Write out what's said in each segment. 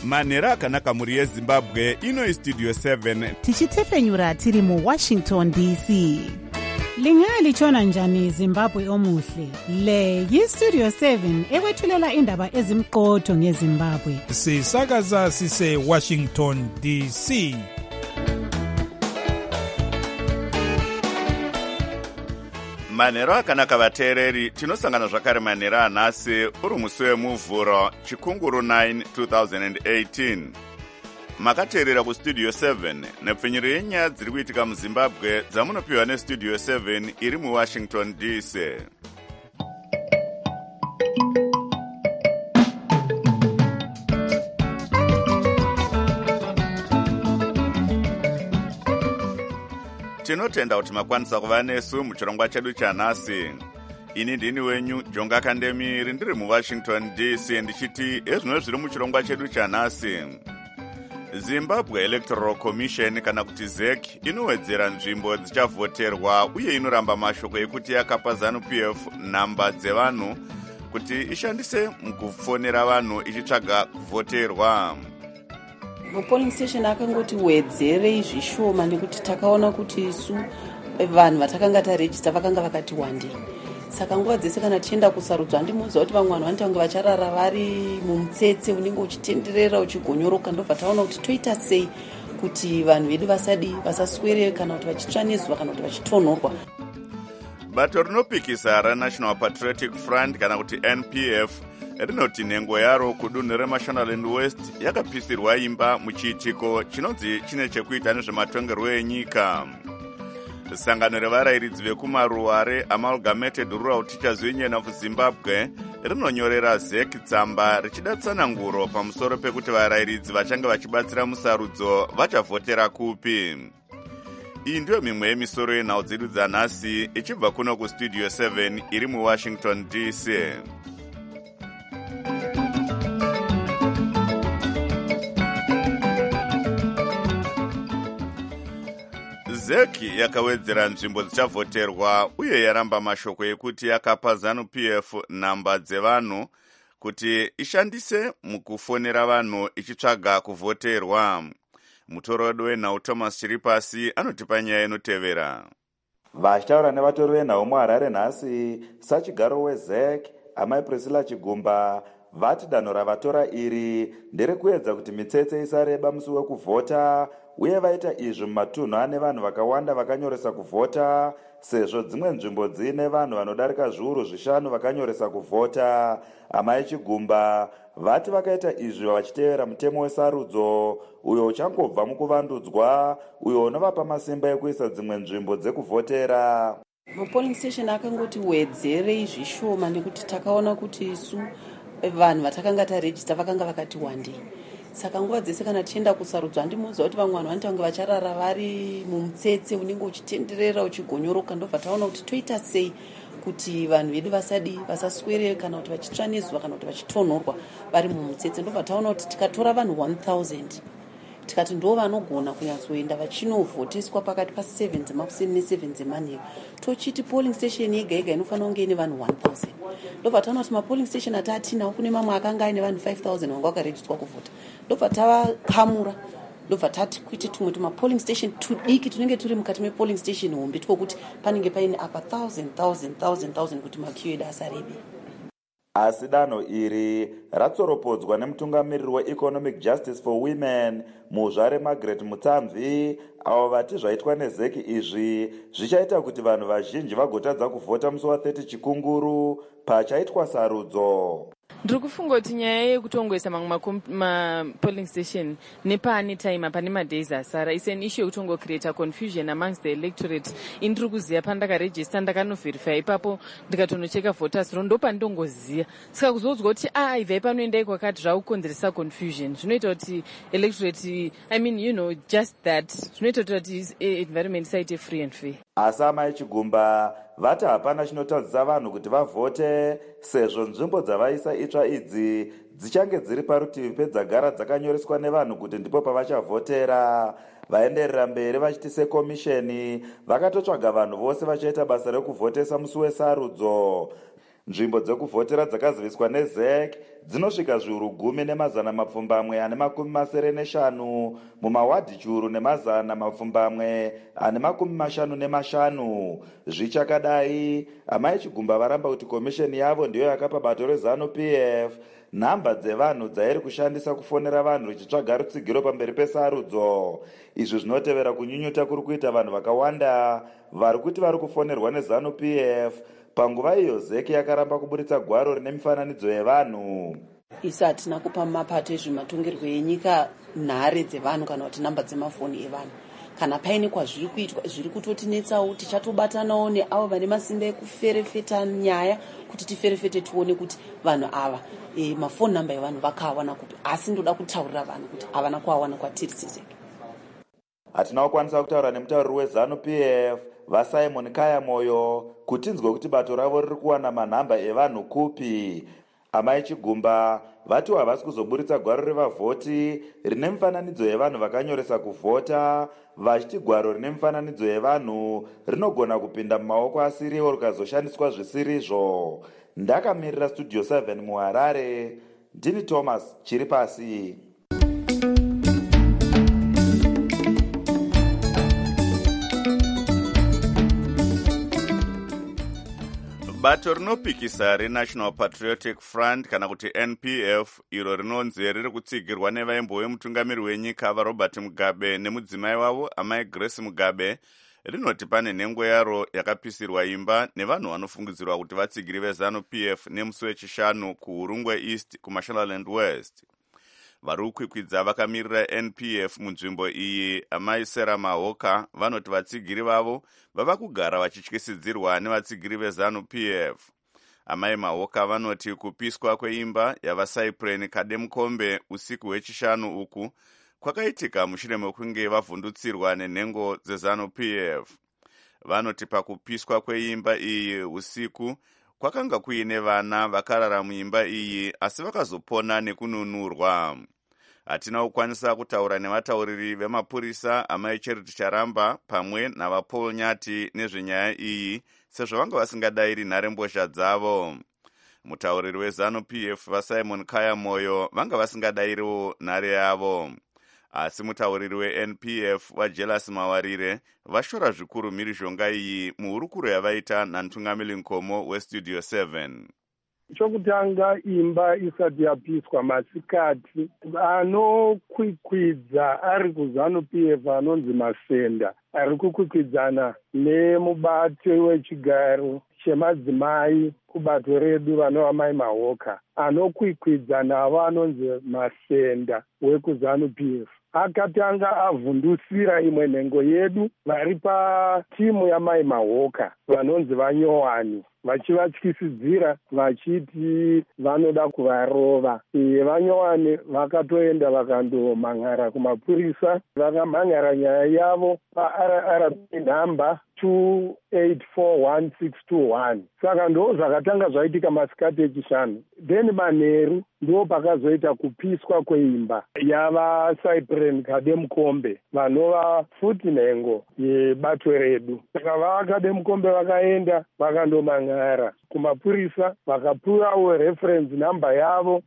manhero akanaka mhuri yezimbabwe. Ino Studio 7 tichitefenyura tiri muWashington DC. Lingalitshona njani Zimbabwe omuhle? Le yiStudio 7 ekwethulela indaba ezimqotho ngeZimbabwe. Sisakaza sise Washington DC. manhero akanaka vateereri, tinosangana zvakare manhero anhasi uri musi wemuvhuro chikunguru 9 2018. Makateerera kuStudio 7 nepfenyuro yenyaya dziri kuitika muZimbabwe dzamunopiwa neStudio 7 iri muWashington DC. Tinotenda kuti makwanisa kuva nesu muchirongwa chedu chanhasi. Ini ndini wenyu Jonga Kandemiri ndiri muWashington DC ndichiti ezvino zviri muchirongwa chedu chanhasi. Zimbabwe Electoral Commission kana kuti ZEC inowedzera nzvimbo dzichavhoterwa uye inoramba mashoko ekuti yakapa ZANU-PF nhamba dzevanhu kuti ishandise mukufonera vanhu ichitsvaga kuvhoterwa. Polling station akangoti wedzerei zvishoma nekuti takaona kuti isu vanhu vatakanga tarejista vakanga vakati wandei. Saka nguva dzese kana tienda kusarudzwa ndimoza kuti vamwe vanhu vanotanga vacharara vari mumutsetse unenge uchitenderera uchigonyoroka. Ndobva taona kuti toita sei kuti vanhu vedu vasaswere kana kuti vachitsva nezuva kana kuti vachitonhorwa. Bato rinopikisa raNational Patriotic Front kana kuti NPF rinoti nhengo yaro kudunhu reMashonaland West yakapisirwa imba muchiitiko chinonzi chine chekuita nezvematongerwo enyika. Sangano revarayiridzi vekumaruware Amalgamated Rural Teachers Union of Zimbabwe rinonyorera ZEC tsamba richida tsananguro pamusoro pekuti varayiridzi vachange vachibatsira musarudzo vachavhotera kupi. Iyi ndiyo mimwe yemisoro yenhau dzedu dzanhasi ichibva kuno kuStudio 7 iri muWashington DC. ZEC yakawedzera nzvimbo dzichavhoterwa uye yaramba mashoko ekuti yakapa ZANU-PF nhamba dzevanhu kuti ishandise mukufonera vanhu ichitsvaga kuvhoterwa. Mutorodi wenhau Thomas Chiripasi anotipa nyaya inotevera. Vachitaura nevatori venhau muHarare nhasi, sachigaro weZEC Amai Priscilla Chigumba vati danho ravatora iri nderekuedza kuti mitsetse isareba musi wekuvhota uye vaita izvi mumatunhu ane vanhu vakawanda vakanyoresa kuvhota sezvo dzimwe nzvimbo dziine vanhu vanodarika zviuru 5 vakanyoresa kuvhota. Amai Chigumba vati vakaita izvi vachitevera mutemo wesarudzo uyo uchangobva mukuvandudzwa uyo unovapa masimba ekuisa dzimwe nzvimbo dzekuvhotera. Polling station akangoti wedzerei zvishoma nekuti takaona kuti isu vanhu vatakanga tarejista vakanga vakati wandei. Saka nguva dzese kana tienda kusarudzwa ndimoza kuti vamwe vanhu vanotanga vacharara vari mumutsetse unenge uchitenderera uchigonyoroka. Ndobva taona kuti toita sei kuti vanhu vedu vasaswere kana kuti vachitsva nezuva kana kuti vachitonhorwa vari mumutsetse. Ndobva taona kuti tikatora vanhu 1000 tikati ndo vanogona kunyatsoenda vachinovhoteswa pakati pa7 dzemakuseni ne7 dzemanheru, tochiti polling station yega yega inofanira kunge ine vanhu 1000. Ndobva taona kuti mapolling station ataatinawo kune mamwe akanga aine vanhu 5000 vanga vakarejistwa kuvhota. Ndobva tavakamura, ndobva tati kuite tumwe tumapolling station tudiki tunenge turi mukati mepolling station hombe twokuti panenge paine apa 1000 kuti makiyo edu asarebe. Asi danho iri ratsoropodzwa nemutungamiriri weEconomic Justice for Women muzvare Margaret Mutsamvi, avo vati zvaitwa neZEC izvi zvichaita kuti vanhu vazhinji vagotadza kuvhota musi wa30 chikunguru pachaitwa sarudzo. Ndiri kufunga kuti nyaya yekutongoisa mamwe mapolling station nepane time pane madays asara is an issue yekutongocreata confusion amongst the electorate. Indiri kuziva pandakaregista ndakanoverify ipapo ndikatonocheka voters roll ndopandongoziva. Saka kuzodzwa kuti ibvai panoendai kwakati zvakukonzeresa confusion zvinoita kuti electorate just that zvinoita kuti environment isaite free and fair. Asi Amai Chigumba vati hapana chinotadzisa vanhu kuti vavhote sezvo nzvimbo dzavaisa itsva idzi dzichange dziri parutivi pedzagara dzakanyoreswa nevanhu kuti ndipo pavachavhotera. Vaenderera mberi vachiti sekomisheni vakatotsvaga vanhu vose vachaita basa rekuvhotesa musi wesarudzo. Nzvimbo dzekuvhotera dzakaziviswa neZEC dzinosvika zviuru 10,455 mumawadhi chiuru 155. Zvichakadai, amai Chigumba varamba kuti komisheni yavo ndiyo yakapa bato reZANU-PF nhamba dzevanhu dzairi kushandisa kufonera vanhu richitsvaga rutsigiro pamberi pesarudzo. Izvi zvinotevera kunyunyuta kuri kuita vanhu vakawanda vari kuti vari kufonerwa neZANU-PF panguva iyo ZEC yakaramba kuburitsa gwaro rine mifananidzo yevanhu. Isu hatina kupa mapato ezvematongerwo enyika nhare dzevanhu kana kuti namba dzemafoni evanhu. Kana paine kwazviri kuitwa zviri kutotinetsawo, tichatobatanawo neavo vane masimba ekuferefeta nyaya kuti tiferefete tione kuti vanhu ava mafoni namba evanhu vakawana kupi. Asi ndoda kutaurira vanhu kuti havana kuawana kwatiri seZEC. Hatina kukwanisa kutaura nemutauriri weZANU-PF vaSimon Kayamoyo kuti nzwe kuti bato ravo riri kuwana manhamba evanhu kupi. Amai Chigumba vati havasi kuzoburitsa gwaro revavhoti rine mifananidzo yevanhu vakanyoresa kuvhota, vachiti gwaro rine mifananidzo yevanhu rinogona kupinda mumaoko asiriwo rikazoshandiswa zvisirizvo. Ndakamirira Studio 7 muHarare, ndini Thomas Chiripasi. Bato rinopikisa reNational Patriotic Front kana kuti NPF iro rinonzi riri kutsigirwa nevaimbo vemutungamiri wenyika vaRobert Mugabe nemudzimai wavo amai Grace Mugabe rinoti pane nhengo yaro yakapisirwa imba nevanhu vanofungidzirwa kuti vatsigiri veZANU-PF nemusi wechishanu kuHurungwe East kuMashonaland West. Vari kukwikwidza vakamirira NPF munzvimbo iyi amai Sarah Mahoka vanoti vatsigiri vavo vava kugara vachityisidzirwa nevatsigiri veZANU-PF. Amai Mahoka vanoti kupiswa kweimba yavaCyprian Kademukombe usiku hwechishanu uku kwakaitika mushure mekunge vavhundutsirwa nenhengo dzeZANU-PF. Vanoti pakupiswa kweimba iyi usiku kwakanga kuine vana vakarara muimba iyi asi vakazopona nekununurwa. Hatina kukwanisa kutaura nevatauriri vemapurisa amai Charity Charamba pamwe navaPaul Nyati nezvenyaya iyi sezvo vanga vasingadayiri nharembozha dzavo. Mutauriri weZANU-PF vaSimon Kayamoyo vanga vasingadayiriwo nhare yavo. Asi mutauriri weNPF vaJelas Mawarire vashora zvikuru mhirizhonga iyi muhurukuro yavaita namutungamiri Nkomo weStudio 7. Chokutanga, imba isati yapiswa masikati, anokwikwidza ari kuZANU-PF anonzi Masenda ari kukwikwidzana nemubati wechigaro chemadzimai kubato redu vanova mai Mahoka anokwikwidza navo anonzi Masenda wekuZANU-PF. Akatanga avhundusira imwe nhengo yedu vari patimu yamai Mahoka vanonzi vaNyowani vachivatyisidzira vachiti vanoda kuvarova. VaNyowani vakatoenda vakandomhan'ara kumapurisa, vakamhan'ara nyaya yavo paRRP nhamba 284161. Saka ndo zvakatanga zvaitika masikati echishanu. Then manheru ndo pakazoita kupiswa kweimba yavaCyprian Kademukombe vanova futi nhengo yebato redu. Saka vaKademukombe vakaenda vakandomhan'ara kumapurisa vakapuwawo reference namba yavo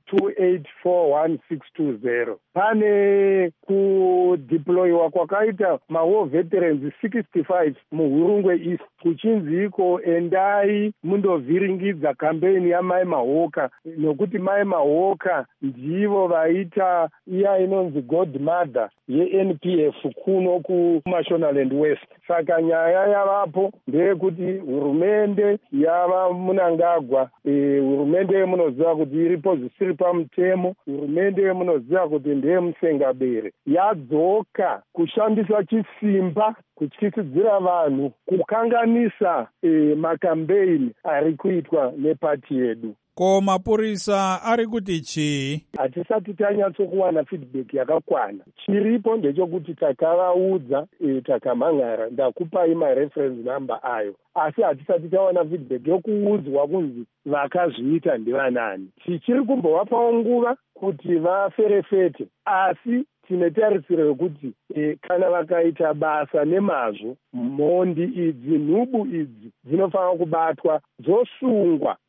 284160. Pane kudeployiwa kwakaita maWar Veterans 65 muHurungwe East kuchinzi iko endai mundovhiringidza kampeini yamai Mahoka, nokuti mai Mahoka ndivo vaita iya inonzi godmother yeNPF kuno kuMashonaland West. Saka nyaya yavapo ndeyekuti hurumende yava Munangagwa, hurumende munoziva kuti iripo zvisiri pamutemo, hurumende munoziva kuti ndeye musengabere, yadzoka kushandisa chisimba kutyisidzira vanhu kukanganisa makampeini ari kuitwa nepati yedu. Ko mapurisa ari kuti chii? Hatisati tanyatsokuwana feedback yakakwana. Chiripo ndechekuti takavaudza, takamhan'ara, ndakupai mareference number ayo, asi hatisati tawana feedback yokuudzwa kunzi vakazviita ndivanani. Tichiri kumbovapawo nguva kuti vaferefete, asi tine tarisiro yokuti kana vakaita basa nemazvo, mhondi idzi, nhubu idzi dzinofanira kubatwa, dzosungwa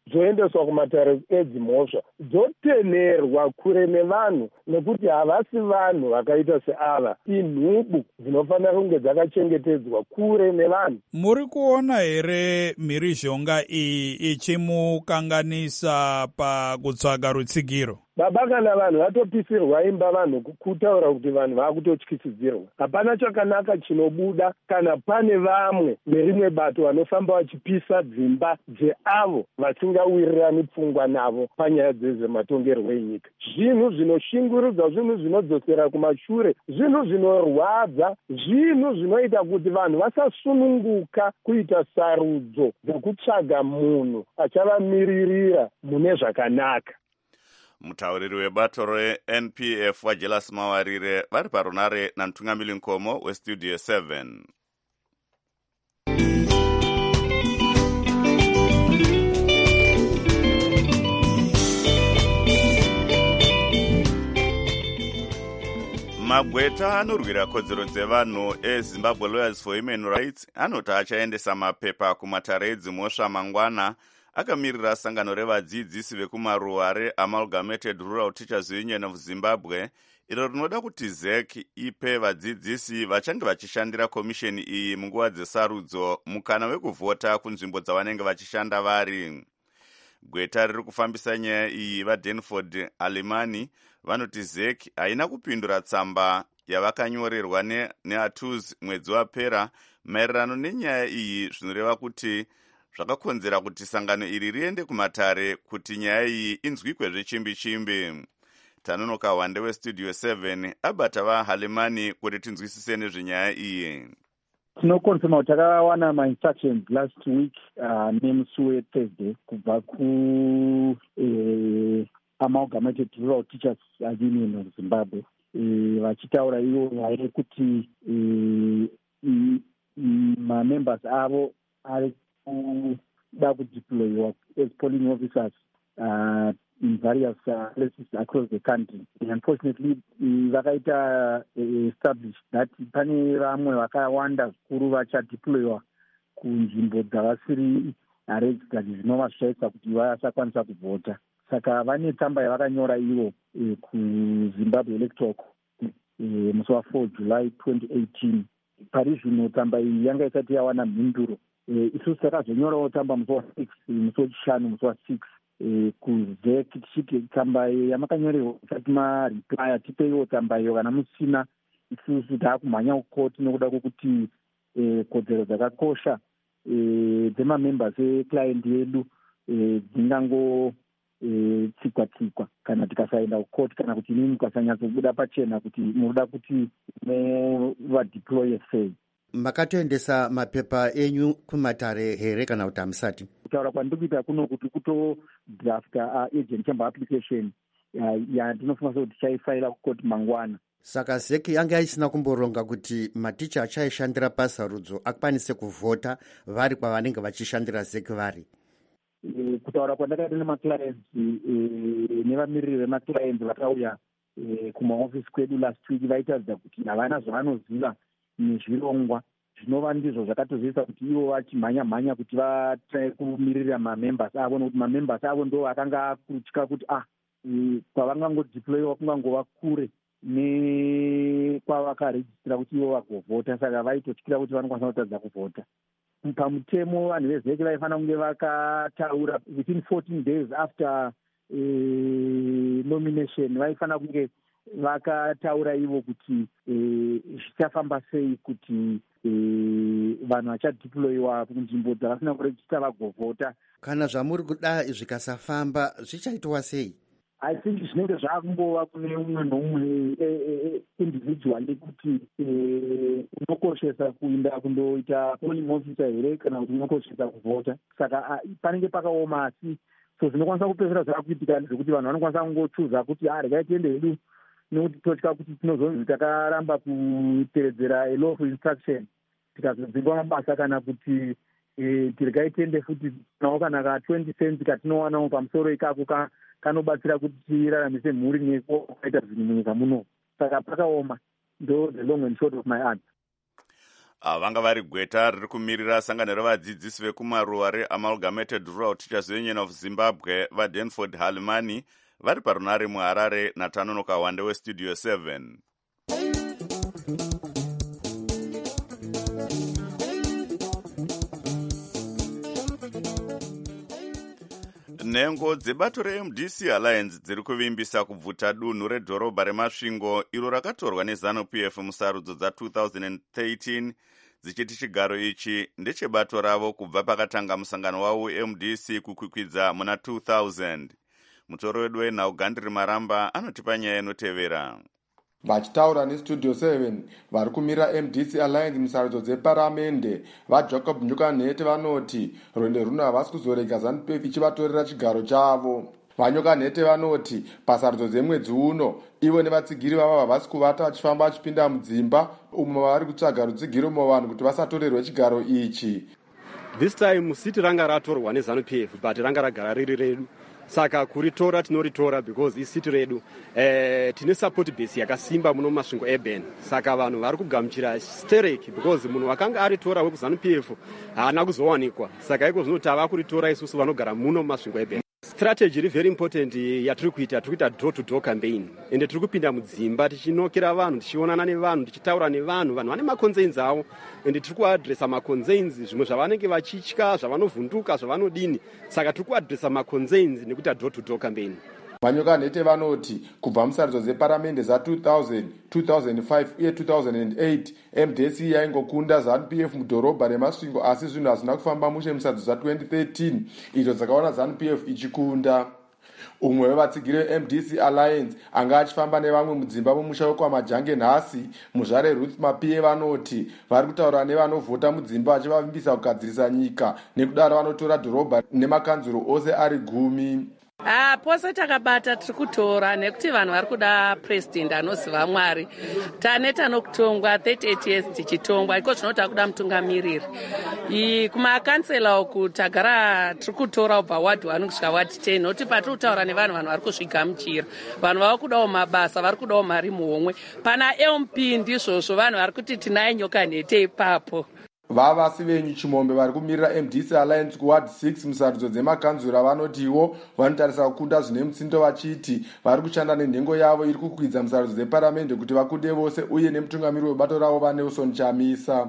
dzoendeswa kumatare edzimhosva dzotenerwa kure nevanhu, nekuti havasi vanhu vakaita seava, inhubu dzinofanira kunge dzakachengetedzwa kure nevanhu. Muri kuona here mhirizhonga iyi ichimukanganisa pakutsvaga rutsigiro? Baba, kana vanhu vatopisirwa imba vanhu kutaura kuti vanhu vakutotyisidzirwa, hapana chakanaka chinobuda kana pane vamwe nerimwe bato vanofamba vachipisa dzimba dzeavo vasingawirirani pfungwa navo panyaya dzezvematongerwo enyika. Zvinhu zvinoshingurudza, zvinhu zvinodzosera kumashure, zvinhu zvinorwadza, zvinhu zvinoita kuti vanhu vasasununguka kuita sarudzo dzekutsvaga munhu achavamiririra mune zvakanaka. Mutauriri webato reNPF waJelas Mawarire vari parunare naMtungamiri Nkomo weStudio 7. Magweta anorwira kodzero dzevanhu eZimbabwe Lawyers for Human Rights anoti achaendesa mapepa kumatare edzimhosva mangwana, akamirira sangano revadzidzisi vekumaruwa reAmalgamated Rural Teachers Union of Zimbabwe, iro rinoda kuti ZEC ipe vadzidzisi vachange vachishandira komisheni iyi munguva dzesarudzo mukana wekuvhota kunzvimbo dzavanenge vachishanda vari. Gweta riri kufambisa nyaya iyi vaDanford Alimani vanoti ZEC haina kupindura tsamba yavakanyorerwa neATUS mwedzi wapera maererano nenyaya iyi, zvinoreva kuti zvakakonzera kuti sangano iri riende kumatare kuti nyaya iyi inzwikwe zvechimbi-chimbi. Tanonoka Wande weStudio 7 abata vaHalimani kuti tinzwisise nezvenyaya iyi. Tinokonfirma kuti takawana ma-instructions last week nemusi weThursday kubva Amalgamated Rural Teachers Union of Zimbabwe vachitaura ivo nyaya yekuti ma-members avo ari kuda kudeployiwa as polling officers in various places across the country. Unfortunately, vakaita established that pane vamwe vakawanda zvikuru vachadeployiwa kunzvimbo dzavasiri registered, zvinova zvichaita kuti vasakwanisa kuvhota. Saka vane tsamba yavakanyora ivo kuZimbabwe Electoral musi wa4 July 2018. Pari zvino tsamba iyi yanga isati yawana mhinduro. Isusu takazonyorawo tsamba musi wa6 musi wechishanu musi wa6 kuZEC tichiti tsamba yamakanyorerwa isati mareply tipeiwo tsamba iyo kana musina. Isusu taakumhanya kukoti nekuda kwokuti kodzero dzakakosha dzemamembers eclient yedu dzingango-tsikwa-tsikwa kana tikasaenda kukoti, kana kuti inini mukasanyatsobuda pachena kuti munoda kuti vadeploye sei. Makatoendesa mapepa enyu kumatare here kana kuti hamusati? Kutaura kwandiri kuita kuno kuti kutodrafta agent chamber application yandinofunga sekuti chaifaila kukoti mangwana. Saka ZEC yanga isina kumboronga kuti maticha achaishandira pasarudzo akwanise kuvhota vari kwavanenge vachishandira ZEC vari? Kutaura kwandakaita nemaclients nevamiriri vemaclients vakauya kumaofisi kwedu last week vaitaridza kuti havana zvavanoziva nezvirongwa zvinova ndizvo zvakatozoisa kuti ivo vachimhanya-mhanya kuti vatrai kumirira mamembers avo, nokuti mamembers avo ndo vakanga akutya kuti kwavangangodeployiwa kungangova kure nekwavakarejistira kuti ivo vagovhota. Saka vaitotyira kuti vanokwanisa kutadza kuvhota. Pamutemo vanhu veZEC vaifanira kunge vakataura within 14 days after nomination, vaifanira kunge vakataura ivo kuti zvichafamba sei kuti vanhu vachadeployiwa kunzvimbo dzavasina kurejista vagovhota. Kana zvamuri kuda zvikasafamba zvichaitwa sei? I think zvinenge zvaakumbova kune umwe noumwe individually kuti unokoshesa kuenda kundoita polling officer here kana kuti unokoshesa kuvhota. Saka panenge pakaoma, asi so zvinokwanisa kupedzera zvaakuitika zvekuti vanhu vanokwanisa kungochuza kuti regai tiende hedu, nekuti totya kuti tinozonzi takaramba kutevedzera lawful instruction tikazodzingwa mabasa, kana kuti tiregai tiende futi nawo kana ka20 cents katinowanawo pamusoro ikako kanobatsira kuti tiraramise mhuri nekukaita zvinhu munyika muno. Saka pakaoma. Ndo the long and short of my answer. vanga vari gweta riri kumirira sangano revadzidzisi vekumaruwa reamalgamated rural teachers union of zimbabwe vadenford halimani vari parunare muharare natanonoka wande westudio 7. Nhengo dzebato reMDC Alliance dziri kuvimbisa kubvuta dunhu redhorobha remasvingo iro rakatorwa neZANU-PF musarudzo dza2013 dzichiti chigaro ichi ndechebato ravo kubva pakatanga musangano wavo weMDC kukwikwidza muna 2000. Mutoro wedu wenhau Gandri Maramba anotipa nyaya inotevera. Vachitaura nestudio 7 vari kumirira MDC Alliance musarudzo dzeparamende vaJacob Nyokanhete vanoti rwendo runo havasi kuzorega ZANU-PF ichivatorera chigaro chavo. VaNyokanhete vanoti pasarudzo dzemwedzi uno ivo nevatsigiri vavo havasi kuvata vachifamba vachipinda mudzimba umo vari kutsvaga rutsigiro muvanhu kuti vasatorerwe chigaro ichi. This time siti ranga ratorwa neZANU-PF but ranga ragara riri redu. Saka kuritora tinoritora because isiti redu tine support base yakasimba muno masvingo urban. Saka vanhu vari kugamuchira stereki because munhu wakanga aritora wekuZANU-PF haana kuzowanikwa. Saka iko zvinoti ava kuritora isusu vanogara muno masvingo urban. Strategy iri very important yatiri kuita door to door campaign ende tiri kupinda mudzimba tichinokera vanhu tichionana nevanhu tichitaura nevanhu vane maconcerns avo ende tiri kuadressa maconcerns zvimwe zvavanenge vachitya zvavanovhunduka zvavanodini saka tiri kuadressa maconcerns nekuita door to door campaign. VaNyokanhete vanoti kubva musarudzo dzeparamende za2000, 2005 uye 2008 MDC yaingokunda ZANU-PF mudhorobha remasvingo asi zvinhu hazvina kufamba mushe musarudzo za2013 idzo dzakaona ZANU-PF ichikunda. Umwe wevatsigiri veMDC Alliance anga achifamba nevamwe mudzimba mumusha wekwamajange nhasi muzvare Ruth Mapie vanoti vari kutaura nevanovhota mudzimba vachivavimbisa kugadzirisa nyika nekudaro vanotora dhorobha nemakanzuro ose ari 10. Pose takabata tiri kutora nekuti vanhu vari kuda president anoziva Mwari. Tane tanokutongwa 38 years tichitongwa iko zvino takuda mutungamiriri. Kumakansela uku tagara tiri kutora ubva ward 1 kusvika ward 10 noti patiri kutaura nevanhu vari kusvigamuchira. Vanhu vari kudawo mabasa, vari kudawo mari muhomwe. Pana LMP ndizvozvo vanhu vari kuti tinai Nyokanhete ipapo. Vavasi venyu Chimombe vari kumirira MDC Alliance kuward 6 musarudzo dzemakanzura vanotiwo vanotarisa kukunda zvine mutsindo vachiti vari kushanda nenhengo yavo iri kukwidza musarudzo dzeparamende kuti vakunde vose uye nemutungamiri webato ravo vaNelson Chamisa.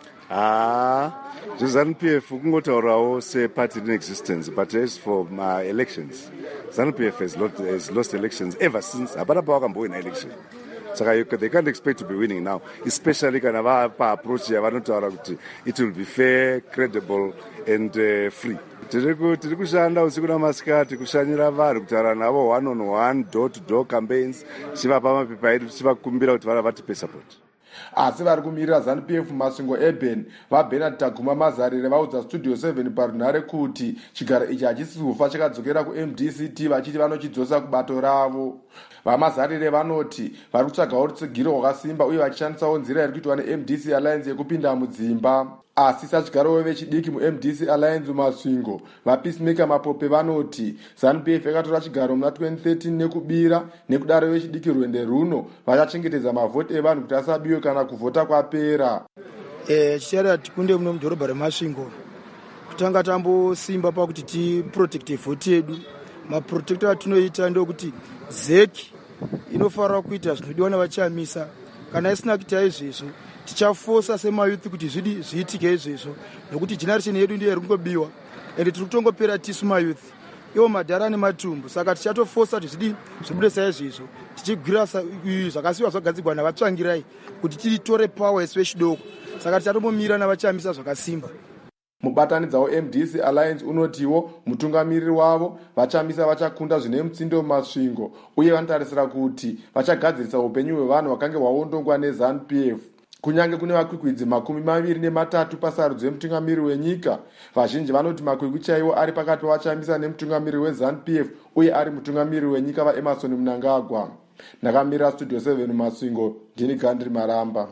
ZANU-PF kungotaurawo separty in existence but as for my elections ZANU-PF has lost elections ever since hapana pavakambowina election. Saka they can't expect to be winning now, especially kana vapa approach yavanotaura kuti it will be fair, credible and free. Tiri kushanda usiku namasikati kushanyira vanhu kutaura navo 1-on-1 door to door campaigns chivapa mapepa edu chivakumbira kuti vatipe support. Asi vari kumirira ZANU-PF masvingo urban vaBernard Taguma Mazarire vaudza studio 7 parunare kuti chigaro ichi hachisi kufa chakadzokera kuMDCT vachiti vanochidzosa kubato ravo. VaMazarire vanoti vari kutsvagawo rutsigiro rwakasimba uye vachishandisawo nzira iri kuitwa neMDC Alliance yekupinda mudzimba. Asi sachigarowo vechidiki muMDC Alliance mumasvingo vaPeacemaker Mapope vanoti ZANU-PF yakatora chigaro muna 2013 nekubira nekudaro vechidiki rwende runo vachachengetedza mavhoti evanhu kuti asabiwe kana kuvhota kwapera. Chichara tikunde muno mudhorobha remasvingo kutanga tambosimba pakuti tiprotecte vhoti yedu. Maprotector atinoita ndokuti ZEC inofanira kuita zvinodiwa navaChamisa. Kana isina kuita izvezvo tichafosa semayuthi kuti zviitike izvezvo nokuti generation yedu ndiyo iri kungobiwa ende tiri kutongopera tisu mayuthi iwo madhara nematumbu. Saka tichatofosa kuti zvibudisa izvezvo tichigwira zvakasiwa zvagadzirwa navatsvangirai kuti titore power isu vechidoko. Saka tichatombomira navaChamisa zvakasimba. Mubatanidza weMDC Alliance unotiwo mutungamiriri wavo vaChamisa vachakunda zvine mutsindo mumasvingo uye vanotarisira kuti vachagadzirisa upenyu hwevanhu vakange hwaondongwa neZANU-PF. Kunyange kune vakwikwidzi 23 pasarudzo yemutungamiriri wenyika, vazhinji vanoti makwikwi chaiwo ari pakati pavaChamisa nemutungamiriri weZANU-PF uye ari mutungamiriri wenyika vaEmerson Mnangagwa. Ndakamirira studio 7 mumasvingo, ndini Gandri Maramba.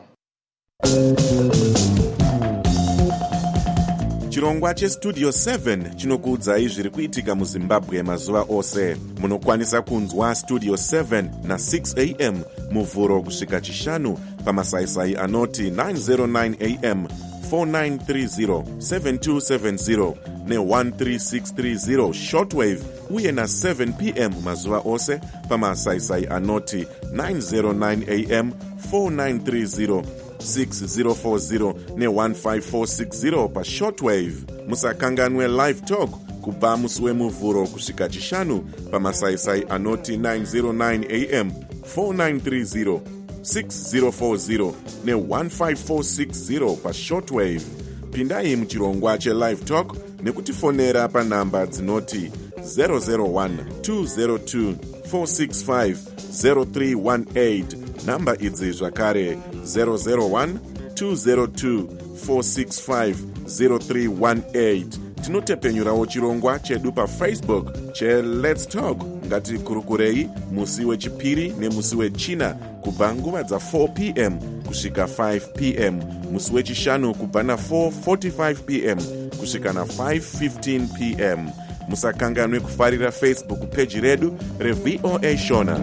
Chirongwa chestudio 7 chinokuudzai zviri kuitika muZimbabwe mazuva ose. Munokwanisa kunzwa studio 7 na 6 am muvhuro kusvika chishanu pamasaisai anoti 909 am 4930 7270 ne13630 shortwave uye na7 pm mazuva ose pamasaisai anoti 909 am 4930 6040 ne15460 pashortwave. Musakanganwe live talk kubva musi wemuvhuro kusvika chishanu pamasaisai anoti 909 am 4930 6040 ne15460 pashortwave. Pindai muchirongwa chelive talk nekutifonera panhamba dzinoti 001 202 465 0318. Namba idzi zvakare 001 202 465 0318. Tinotepenyurawo chirongwa chedu paFacebook cheLet's Talk. Ngatikurukurei musi wechipiri nemusi wechina kubva nguva dza4 pm kusvika 5 pm, musi wechishanu kubva na4:45 pm kusvika na5:15 pm. Musakanganwe kufarira Facebook page redu reVOA Shona.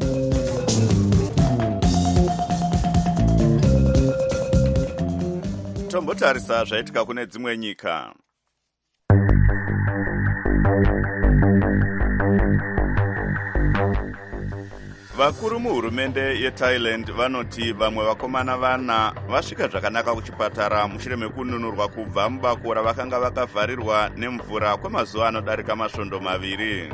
Tombotarisa zvaitika kune dzimwe nyika. Vakuru muhurumende yeThailand vanoti vamwe vakomana vana vasvika zvakanaka kuchipatara mushure mekununurwa kubva mubako ravakanga vakavharirwa nemvura kwemazuva anodarika masvondo 2.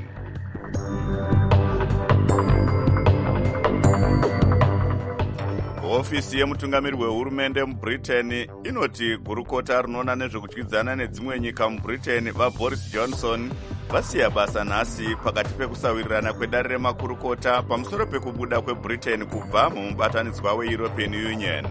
Ofisi yemutungamiri wehurumende muBritain inoti gurukota rinoona nezvekudyidzana nedzimwe nyika muBritain vaBoris Johnson vasiya basa nhasi pakati pekusawirirana kwedare remakurukota pamusoro pekubuda kweBritain kubva mumubatanidzwa weEuropean Union.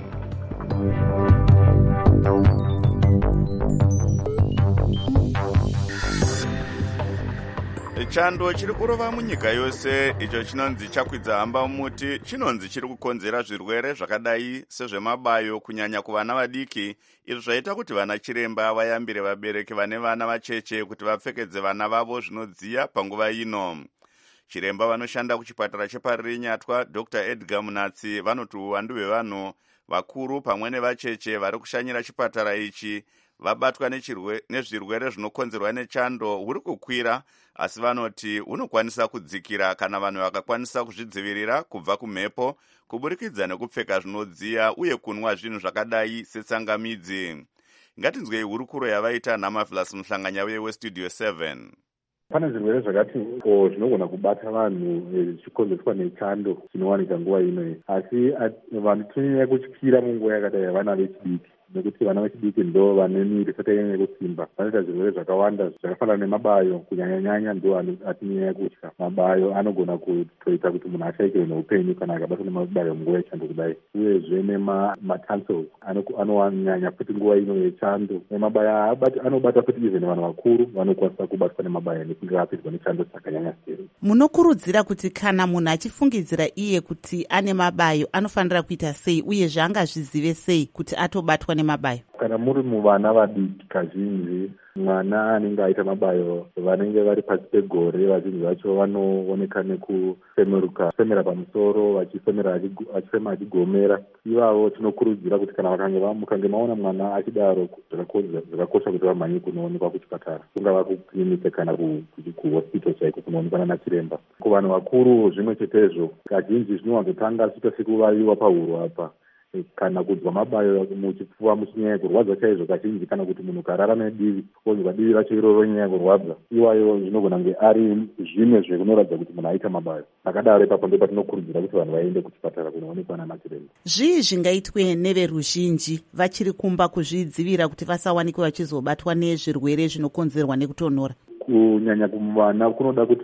Chando chiri kurova munyika yose, icho chinonzi chakwidza hamba muti, chinonzi chiri kukonzera zvirwere zvakadai sezvemabayo kunyanya kuvana vadiki. Izvo zvaita kuti vana chiremba vayambire vabereki vane vana vacheche kuti vapfekedze vana vavo zvinodziya panguva ino. Chiremba vanoshanda kuchipatara chepaRinyatwa Dr. Edgar Munatsi vanoti uwandu hwevanhu vakuru pamwe nevacheche vari kushanyira chipatara ichi vabatwa nezvirwere zvinokonzerwa nechando huri kukwira, asi vanoti hunokwanisa kudzikira kana vanhu vakakwanisa kuzvidzivirira kubva kumhepo kuburikidza nekupfeka zvinodziya uye kunwa zvinhu zvakadai setsangamidzi. Ngatinzwei hurukuro yavaita naMavlas muhlanganya weStudio 7. Pane zvirwere zvakati zvinogona kubata vanhu zvichikonzerwa nechando chinowanika nguva ino, asi vanhu tinonyanya kutyira munguva yakadai yavana vechidiki, nekuti vana vechidiki ndo vane miri sakanyanya kusimba. Vanoita zvirwere zvakawanda zvakafanana nemabayo, kunyanya-nyanya ndo atinyanya kutya. Mabayo anogona kutoita kuti munhu ashaikirwe neupenyu kana akabatwa nemabayo munguva yechando kudai, uyezve nematonsils anonyanya futi nguva ino yechando. Nemabayo anobata futi even vanhu vakuru vanokwanisa kubatwa nemabayo nekunge vapedzwa nechando chakanyanya sei. Munokurudzira kuti kana munhu achifungidzira iye kuti ane mabayo anofanira kuita sei, uye zvangazvizive sei kuti atobatwa nemabayo? Kana muri muvana vadiki, kazhinji mwana anenge aita mabayo vanenge vari pasi pegore, vazhinji vacho vanooneka nekufemera pamusoro, vachifema achigomera. Ivavo tinokurudzira kuti kana mukange maona mwana achidaro, zvakakosha kuti vamhanye kunoonekwa kuchipatara, kungava kukiriniki kana kuhospital chaiko kunoonekwa nana chiremba. Kuvanhu vakuru zvimwe chetezvo, kazhinji zvinowanzotanga achiita sekuvaviwa pahuro apa, kana kunzwa mabayo muchipfuva muchinyanya kurwadza chaizvo kazhinji, kana kuti munhu karara nedivi onzwa divi racho iroro nyanya kurwadza, iwayo zvinogona kunge ari zvimwe zvekunoratidza kuti munhu aita mabayo. Akadaro ipapo ndo patinokurudzira kuti vanhu vaende kuchipatara kunoonekwa nana chiremba. Zvii zvingaitwe neveruzhinji vachiri kumba kuzvidzivira kuti vasawanikwe vachizobatwa nezvirwere zvinokonzerwa nekutonhora? Kunyanya kuvana kunoda kuti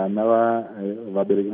vabereki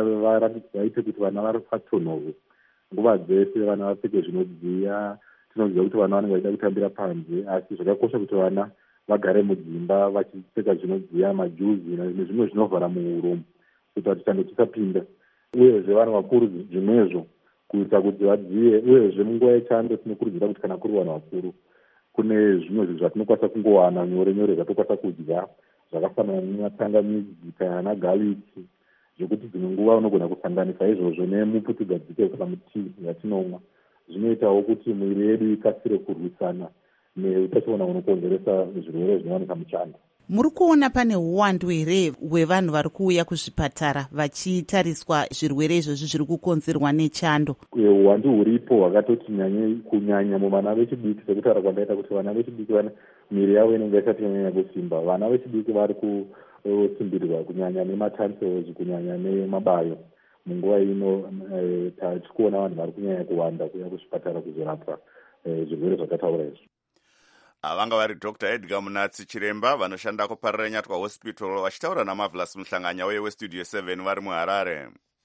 vaite kuti vana vari patonhorwe nguva dzese, vana vapfeke zvinodziya. Tinoziva kuti vana vanenge vachida kutambira panze, asi zvakakosha kuti vana vagare mudzimba vachipfeka zvinodziya, majuzi nezvimwe zvinovhara muromo kuita kuti chando chisapinda. Uyezve vanhu vakuru zvimwezvo kuita kuti vadziye. Uyezve munguva yechando tinokurudzira kuti kana kuri vanhu vakuru, kune zvimwe zvinhu zvatinokwanisa kungowana nyore nyore zvatokwanisa kudya zvakafanana nematsangamidzi kana nagaliki, zvekuti dzimwe nguva unogona kusanganisa izvozvo nemuputugadzike kana mutii yatinomwa zvinoitawo kuti mwiri yedu ikasire kurwisana neutachiona hunokonzeresa zvirwere zvinowanika muchando. Muri kuona pane uwandu here hwevanhu vari kuuya kuzvipatara vachitariswa zvirwere izvozvi zviri kukonzerwa nechando? Uwandu huripo hwakatoti kunyanya muvana vechidiki, sekutaura kwandaita kuti vana vechidiki miri yavo inenge isati yanyanya kusimba. Vana vechidiki vari kusimbirirwa kunyanya nematonsils, kunyanya nemabayo. Munguva ino tichikuona vanhu vari kunyanya kuwanda kuuya kuzvipatara kuzorapwa zvirwere zvakataura izvi. Vanga vari Dr. Edgar Munatsi Chiremba vanoshanda kuparira Nyatwa Hospital vachitaura naMarvelous Muhlanganya uye weStudio 7 vari muHarare.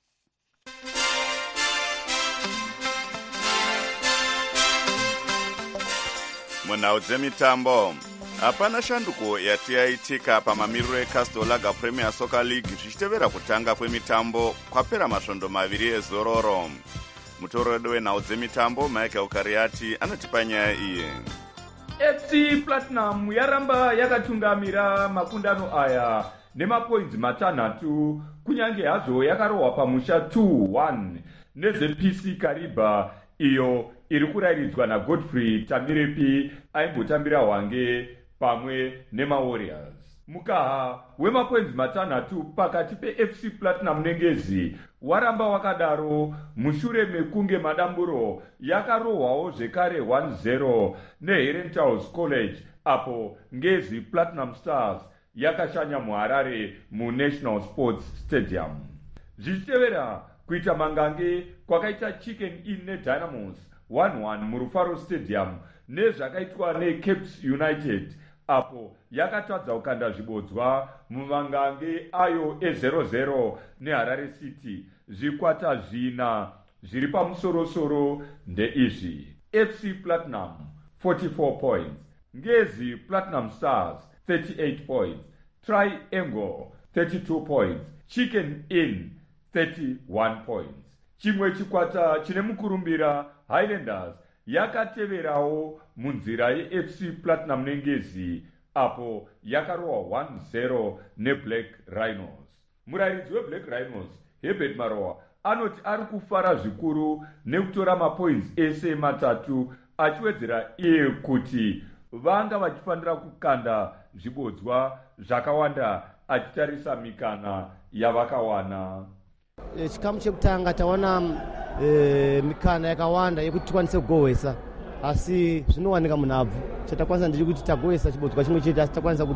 Munhau dzemitambo, hapana shanduko yati yaitika pamamiriro eCastle Lager Premier Soccer League zvichitevera kutanga kwemitambo kwapera masvondo maviri ezororo. Mutorodi wenhau dzemitambo Michael Kariati anotipa nyaya iyi. FC Platinum yaramba yakatungamira makundano aya nemapoints 6 kunyange hazvo yakarohwa pamusha 2-1 neZPC Kariba iyo iri kurayiridzwa naGodfrey Tamirepi aimbotambira Hwange pamwe nemaWarriors. Mukaha wemapoints 5 pakati peFC Platinum neNgezi waramba wakadaro mushure mekunge Madamburo yakarohwawo zvekare 1-0 neHerentals College apo Ngezi Platinum Stars yakashanya muHarare muNational Sports Stadium. Zvichitevera kuita mangange kwakaita Chicken Inn neDynamos 1-1 muRufaro Stadium nezvakaitwa neCapes United apo yakatadza kukanda zvibodzwa mumangange ayo e0-0 neHarare City. Zvikwata zvina zviri pamusorosoro ndeizvi: FC Platinum 44 points, Ngezi Platinum Stars 38 points, Triangle 32 points, Chicken Inn 31 points. Chimwe chikwata chine mukurumbira Highlanders yakateverawo munzira yeFC Platinum neNgezi apo yakarohwa 1-0 neBlack Rhinos. Murayiridzi weBlack Rhinos Herbert Marowa anoti ari kufara zvikuru nekutora mapoints ese 3 achiwedzera iye kuti vanga vachifanira kukanda zvibodzwa zvakawanda achitarisa mikana yavakawana. Chikamu chekutanga taona mikana yakawanda yekuti tikwanise kugohwesa, asi zvinowanika munhabvu. Chatakwanisa ndechekuti tagohwesa chibodzwa chimwe chete, asi takwanisa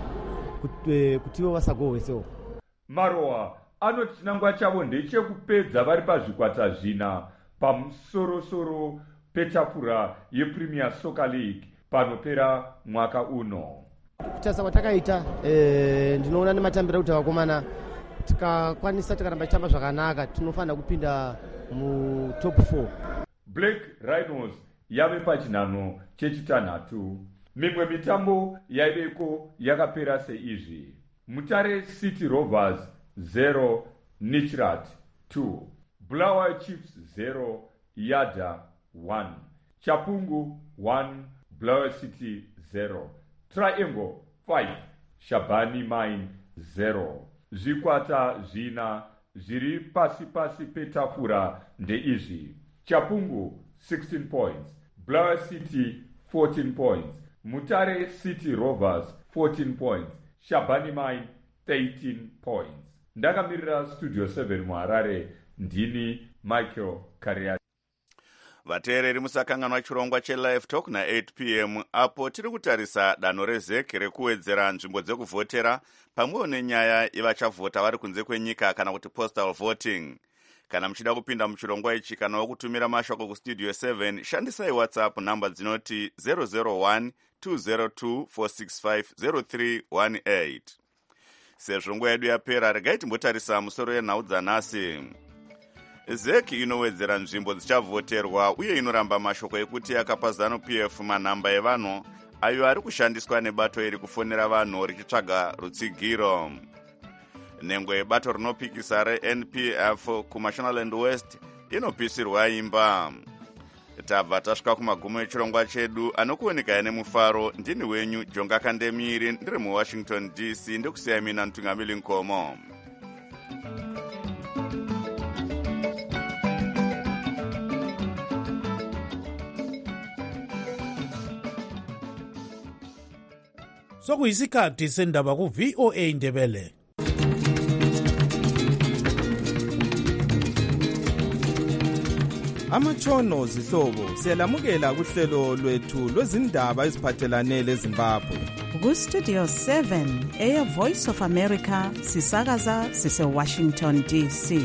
kutivo vasagohwesewo. Marowa anoti chinangwa chavo ndechekupedza vari pazvikwata zvina pamusorosoro petafura yePremier Soccer League panopera mwaka uno. Kutasa kwatakaita ndinoona nematambiro kuti vakomana tikakwanisa tikaramba tichitamba zvakanaka tinofanira kupinda mutop 4. Black Rhinos yave pachinhano chechitanhatu. Mimwe mitambo yaiveko yakapera seizvi: Mutare City Rovers 0, Nichrat 2, Bulawayo Chiefs 0, Yada 1, Chapungu 1, Bulawayo City 0, Triangle 5, Shabani Mine 0. Zvikwata zvina zviri pasi petafura ndeizvi: Chapungu 16 points, Bulawayo City 14 points, Mutare City Rovers 14 points, Shabani Mine 13 points. Ndakamirira Studio 7 muHarare, ndini Michael Kariati. Vateereri musakanganwa chirongwa cheLive Talk na8 p.m. apo tiri kutarisa danho rezek rekuwedzera nzvimbo dzekuvhotera pamwewo nenyaya yevachavhota vari kunze kwenyika kana kuti postal voting. Kana muchida kupinda muchirongwa ichi kana wokutumira mashoko kuStudio 7, shandisai WhatsApp namba dzinoti 001 202 465 0318. Sezvo nguva yedu yapera, regai timbotarisa musoro yenhau dzanhasi. Zeki inowedzera nzvimbo dzichavhoterwa uye inoramba mashoko ekuti yakapa ZANU-PF manhamba evanhu ayo ari kushandiswa nebato iri kufonera vanhu richitsvaga rutsigiro. Nhengo yebato rinopikisa reNPF kuMashonaland West inopisirwa imba. Tabva tasvika kumagumo echirongwa chedu, anokuoneka nemufaro. Ndini wenyu Jonga Kandemiri, ndiri muWashington DC, ndikusiya mina Ntungamili Nkomo. sokuyisikhathi sendaba ku-VOA Indebele. Amatshono zihlobo siyalamukela kuhlelo lwethu lwezindaba eziphathelane leZimbabwe. Ku-Studio 7 Air Voice of America sisakaza sise-Washington DC.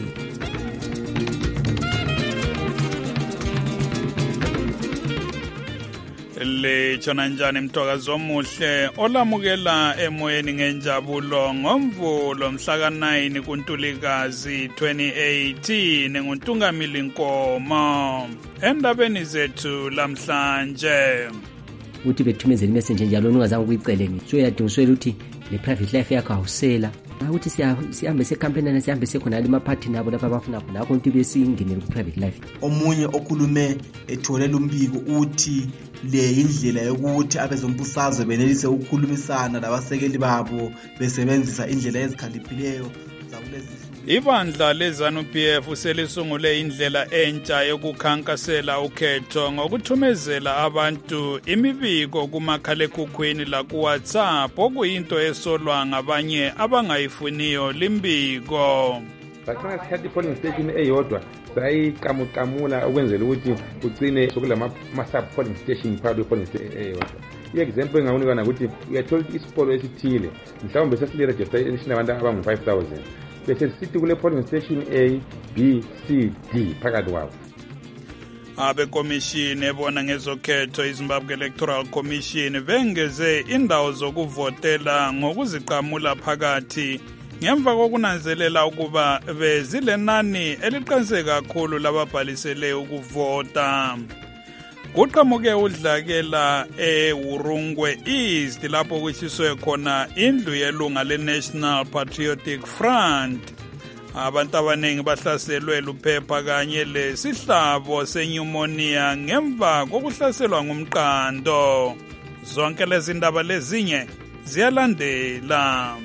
Litshona njani mthokazi omuhle olamukela emoyeni ngenjabulo ngomvulo mhla ka-9 kuNtulikazi 2018 nguNtungamili Nkomo endabeni zethu lamhlanje. Uthi bethumezela imessage njalo ungazange ukuyicele ngisho so yadingiswela ukuthi le private life yakho awusela ukuthi sihambe sekhampenana sihambe sekhonala emaphathi nabo lapha abafuna khona akho into besingenele ku-private life. Omunye okhulume etholela umbiko uthi le indlela yokuthi abezombusazwe benelise ukukhulumisana labasekeli babo besebenzisa indlela ezikhaliphileyo zakulezi. Ibandla leZANU-PF selisungule indlela entsha yokukhankasela ukhetho ngokuthumezela abantu imibiko kumakhalekhukhwini la ku-WhatsApp okuyinto esolwa ngabanye abangayifuniyo limbiko. Bathanga sikhathi polling station eyodwa sayiqamuqamula ukwenzela ukuthi ugcine sokulama-sub polling station phakathi kwe-polling station eyodwa. I-example engawunikana ukuthi uyathola ukuthi isipolo esithile mhlawumbe sesilerejista esinabantu abangu-5,000 bese sithi kule polling station A, B, C, D phakathi kwabo. Abekomishini ebona ngezokhetho iZimbabwe Electoral Commission bengeze indawo zokuvotela ngokuziqamula phakathi ngemva kokunanzelela ukuba bezilenani eliqiniseke kakhulu lababhalisele ukuvota. Kuqhamuke udlakela eWurungwe East lapho kutshiswe khona indlu yelunga leNational Patriotic Front. Abantu abaningi bahlaselwe luphepha kanye lesihlabo senyumonia ngemva kokuhlaselwa ngumqando. Zonke lezi ndaba lezinye ziyalandela.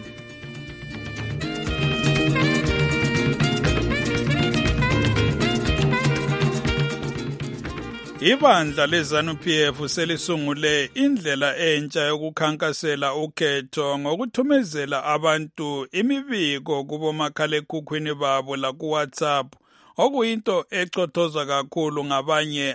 Ibandla leZANU-PF selisungule indlela entsha yokukhankasela ukhetho ngokuthumezela abantu imibiko kubomakhalekhukhwini babo la ku-WhatsApp okuyinto ecothoza kakhulu ngabanye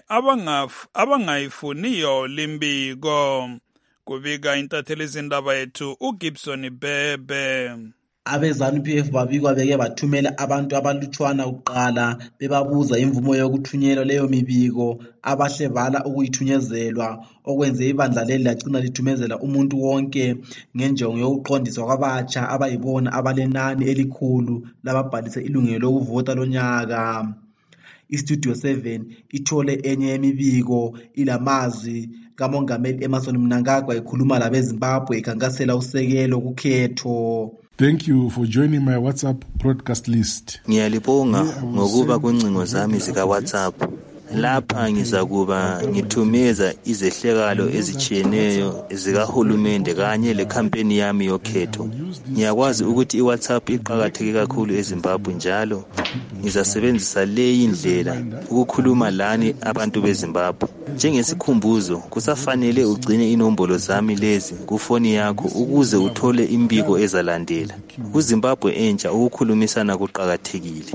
abangayifuniyo limbiko. Kubika intatheli izindaba yethu uGibson Bebe. AbeZANU-PF babikwa beke bathumela abantu abalutshwana kuqala bebabuza imvumo yokuthunyelwa leyo mibiko abahle bala ukuyithunyezelwa okwenze ibandla leli lagcina lithumezela umuntu wonke ngenjongo yokuqondiswa kwabatsha abayibona abalenani elikhulu lababhalise ilungelo lokuvota lonyaka. iStudio 7 ithole enye yemibiko ilamazwi kaMongameli Emmerson Mnangagwa ekhuluma labeZimbabwe ekhankasela usekelo kukhetho. Thank you for joining my WhatsApp broadcast list. Ngiyalibonga ngokuba kwingcingo zami zika WhatsApp. Lapha ngizakuba ngithumeza izehlekalo ezitshiyeneyo zikahulumende kanye lekhampeni yami yokhetho. Ngiyakwazi ukuthi iWhatsApp iqakatheke kakhulu eZimbabwe njalo ngizasebenzisa leyi ndlela ukukhuluma lani abantu beZimbabwe. Njengesikhumbuzo, kusafanele ugcine inombolo zami lezi kufoni yakho ukuze uthole imbiko ezalandela. KuZimbabwe entsha ukukhulumisana kuqakathekile.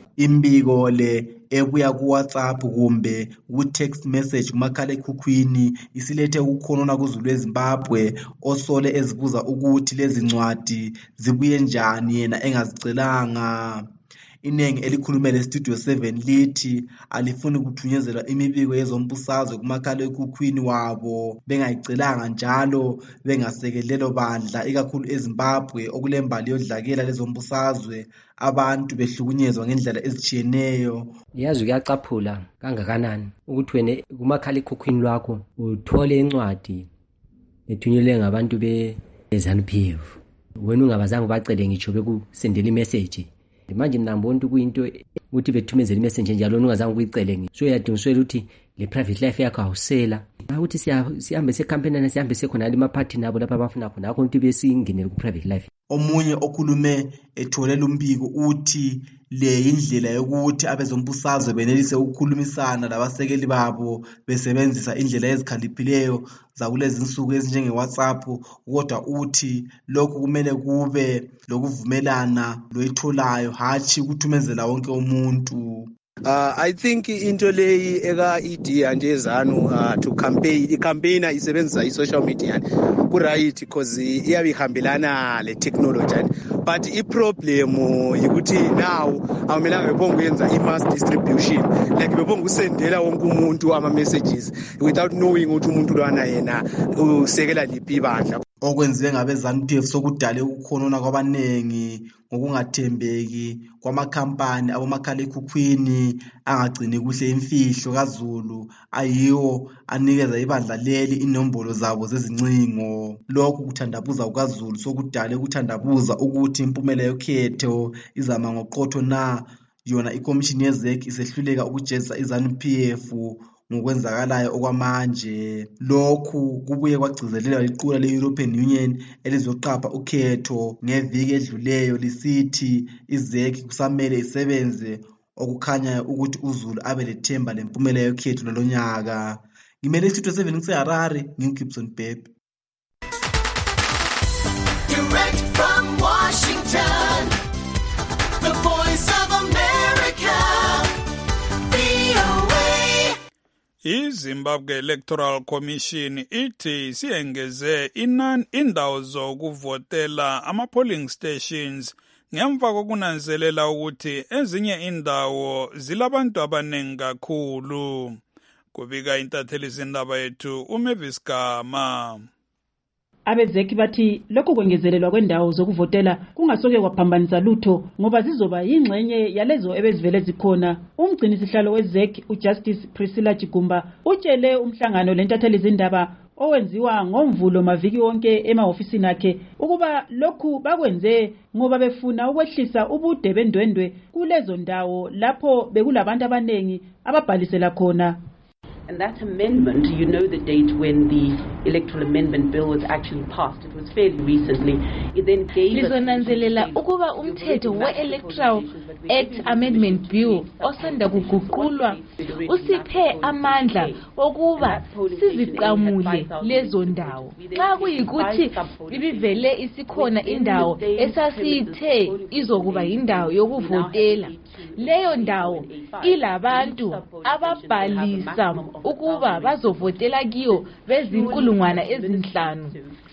Imbiko le ebuya ku-WhatsApp kumbe ku-text message kumakhalekhukhwini isilethe ukukhonona kuzulu eZimbabwe osole ezibuza ukuthi lezi ncwadi zibuye njani yena engazicelanga. Inengi elikhulumele Studio 7 lithi alifuni kuthunyezelwa imibiko yezombusazwe kumakhalekhukhwini wabo bengayicelanga njalo bengasekelelo bandla ikakhulu eZimbabwe okulembali yodlakela lezombusazwe abantu behlukunyezwa ngendlela ezitshiyeneyo. Yazi kuyacaphula kangakanani ukuthi wena kumakhalekhukhwini lwakho uthole incwadi ethunyelwe ngabantu beZANU-PF wena ungabazange bacele ngitsho bekusendela imessage. Manje mina ngibona ukuthi kuyinto ukuthi bethumezela imessage njalo ungazange ukuyicele ngisho so yadingiswela ukuthi le private life yakho awusela ukuthi sihambe sekhampenana sihambe sekhonala emaphathi nabo lapha abafuna khona akho into besingenele ku-private life. Omunye okhulume etholela umbiko uthi le indlela yokuthi abezombusazwe benelise ukukhulumisana labasekeli babo besebenzisa indlela ezikhaliphileyo zakulezi insuku ezinjenge-WhatsApp, kodwa uthi lokhu kumele kube lokuvumelana loyitholayo, hatshi ukuthumezela wonke umuntu. I think into leyi eka-idea nje ZANU to campaigner isebenzisa i-social media ku-right because iyabe ihambelana le-technology, but i-problem yikuthi now akumelanga bebongenza i-mass distribution, like bebonkusendela wonke umuntu ama-messages without knowing ukuthi umuntu lwana yena usekela liphi ibandla. Okwenziwe ngabe-ZANU-PF sokudale ukukhonona kwabanengi ngokungathembeki kwamakhampani abomakhalekhukhwini angagcini kuhle imfihlo kaZulu ayiwo anikeza ibandla leli inombolo zabo zezincingo. Lokhu kuthandabuza kukaZulu sokudale ukuthandabuza ukuthi impumela yokhetho izama ngoqotho na yona ikomishini yeZEC isehluleka ukujezisa iZANU-PF ngokwenzakalayo okwamanje. Lokhu kubuye kwagcizelelwa liqula le-European Union elizoqapha ukhetho ngeviki edluleyo lisithi iZEC kusamele isebenze okukhanyayo ukuthi uZulu abe lethemba lempumela yokhetho lolonyaka. Ngimele isitho 7 ngiseHarare, nginguGibson Bebe. Direct from Washington, the voice of America, VOA. iZimbabwe Electoral Commission ithi siyengeze indawo zokuvotela ama-polling stations ngemva kokunanzelela ukuthi ezinye indawo zilabantu abaningi kakhulu. Kubika intatheli zindaba yethu uMavis Gama. Abezeki bathi lokhu kwengezelelwa kwendawo zokuvotela kungasoke kwaphambanisa lutho ngoba zizoba yingxenye yalezo ebezivele zikhona. Umgcini sihlalo weZEC uJustice Priscilla Chigumba utshele umhlangano lentatheli zindaba owenziwa ngomvulo maviki wonke emahofisini akhe ukuba lokhu bakwenze ngoba befuna ukwehlisa ubude bendwendwe kulezo ndawo lapho bekulabantu abanengi ababhalisela khona. And that amendment, you know the date when the electoral amendment bill was actually passed. It was fairly recently. It then gave lizonanzelela ukuba umthetho we-Electoral Act Amendment Bill osanda kuguqulwa usiphe amandla okuba siziqamule lezo ndawo. Xa kuyikuthi ibivele isikhona indawo esasithe izokuba indawo yokuvotela, leyo ndawo ilabantu ababhalisa ukuba bazovotela kiyo bezinkulungwana ezinhlanu.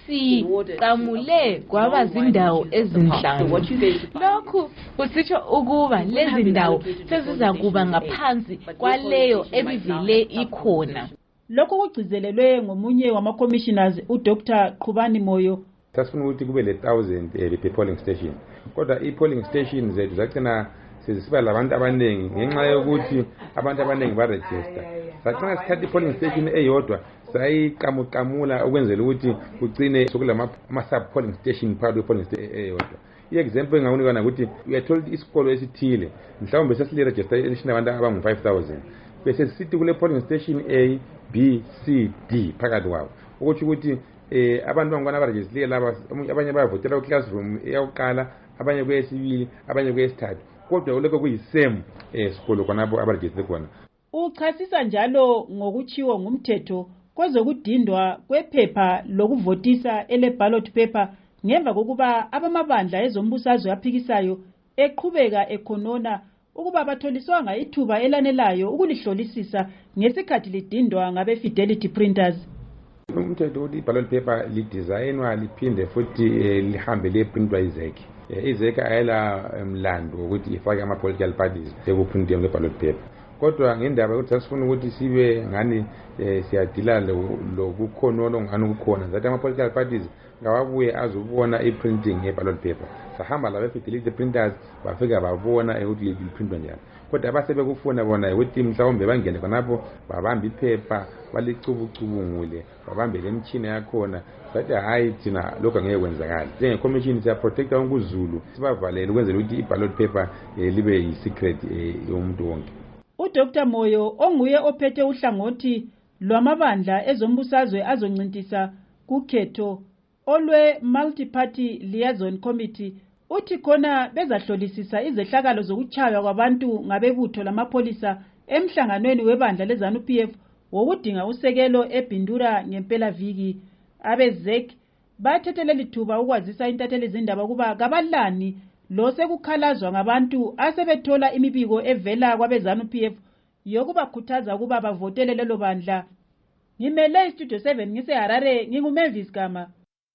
Siqamule kwaba zindawo ezinhlanu. Lokhu kusitsho ukuba lezi ndawo seziza kuba ngaphansi kwaleyo ebivele ikhona. Lokhu kugcizelelwe ngomunye wama-commissioners uDr. Qhubani Moyo. Sasifuna ukuthi kube le-1000 pe-polling station, kodwa i-polling station zethu zagcina sezisiba labantu abaningi ngenxa yokuthi abantu abaningi barejista. Sacina sithatha i-polling station eyodwa sayiqamuqamula ukwenzela ukuthi kugcine sokulama-sub-polling station phakathi kwe-polling station eyodwa. I-example engakunikana ukuthi uyathola ukuthi isikolo esithile mhlawumbe sesilirejista esinabantu abangu-5,000 bese sithi kule polling station A, B, C, D phakathi kwawo, ukuthi ukuthi abantu bangwana abarejistile laba abanye bayavotela ku-classroom eyakuqala, abanye kweyesibili, abanye kweyesithathu, kodwa lokho kuyisame sikolo khonapho abarejistile khona. Uchasisa njalo ngokutshiwo ngumthetho kwezokudindwa kwephepha lokuvotisa ele-ballot paper ngemva kokuba abamabandla ezombusazwe aphikisayo eqhubeka ekhonona ukuba batholiswanga ithuba elanelayo ukulihlolisisa ngesikhathi lidindwa ngabe-fidelity printers. Umthetho ukuthi i-ballot paper lidizayinwa liphinde futhi lihambe liyeprintwa iZEC. iZEC ayela mlando ukuthi ifake ama-political parties ekuprinteni kwe-ballot paper. Kodwa ngendaba yokuthi sasifuna ukuthi sibe ngani siyadila lokukhonona ngani ukukhona zathi ama-political parties ngawabuye azobona i-printing ye-ballot paper. Sahamba labe-fidelity printers bafika babona ukuthi liprintwa njani. Kodwa abasebekufuna bona ukuthi mhlawumbe bangene khonapho babambe iphepha balicubucubungule babambe le mtshina yakhona, sathi hayi thina lokho angeke kwenzakala. Njenge-commission siyaprotecta wonke uZulu, sibavalele ukwenzela ukuthi i-ballot paper libe yi-secret yomuntu wonke. uDr. Moyo onguye ophethe uhlangothi lwamabandla ezombusazwe azoncintisa kukhetho olwe Multi-Party Liaison Committee uthi khona bezahlolisisa izehlakalo zokuchaywa kwabantu ngabebutho lamapholisa emhlanganweni webandla leZANU-PF wokudinga usekelo eBindura ngempela viki. Abezek bathethelela ithuba ukwazisa intatheli zindaba kuba kabalani lo sekukhalazwa ngabantu asebethola imibiko evela kwabeZANU-PF yokubakhuthaza ukuba bavotele lelo bandla. Ngimele iStudio 7 ngiseHarare, nginguMavis Gama.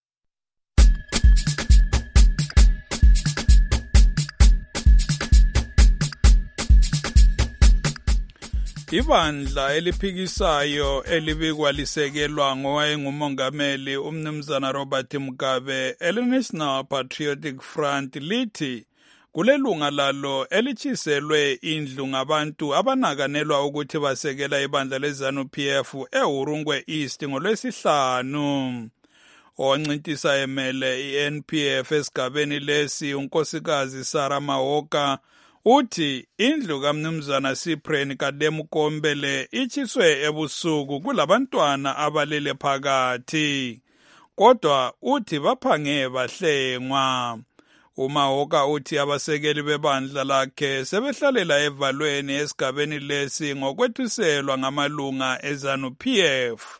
Ibandla eliphikisayo elibikwa lisekelwa ngowayengumongameli umnumzana Robert Mugabe ele-National Patriotic Front lithi kulelunga lalo elichiselwe indlu ngabantu abanakanelwa ukuthi basekela ibandla leZANU-PF eHurungwe East ngolwesihlanu. Owancintisa emele i-NPF esigabeni lesi unkosikazi Sarah Mahoka uthi indlu kamnumzana Cyprian Kademukombele ichiswe ebusuku kulabantwana abalele phakathi, kodwa uthi baphange bahlengwa. uMahoka uthi abasekeli bebandla lakhe sebehlalela evalweni esigabeni lesi ngokwethuselwa ngamalunga eZANU-PF.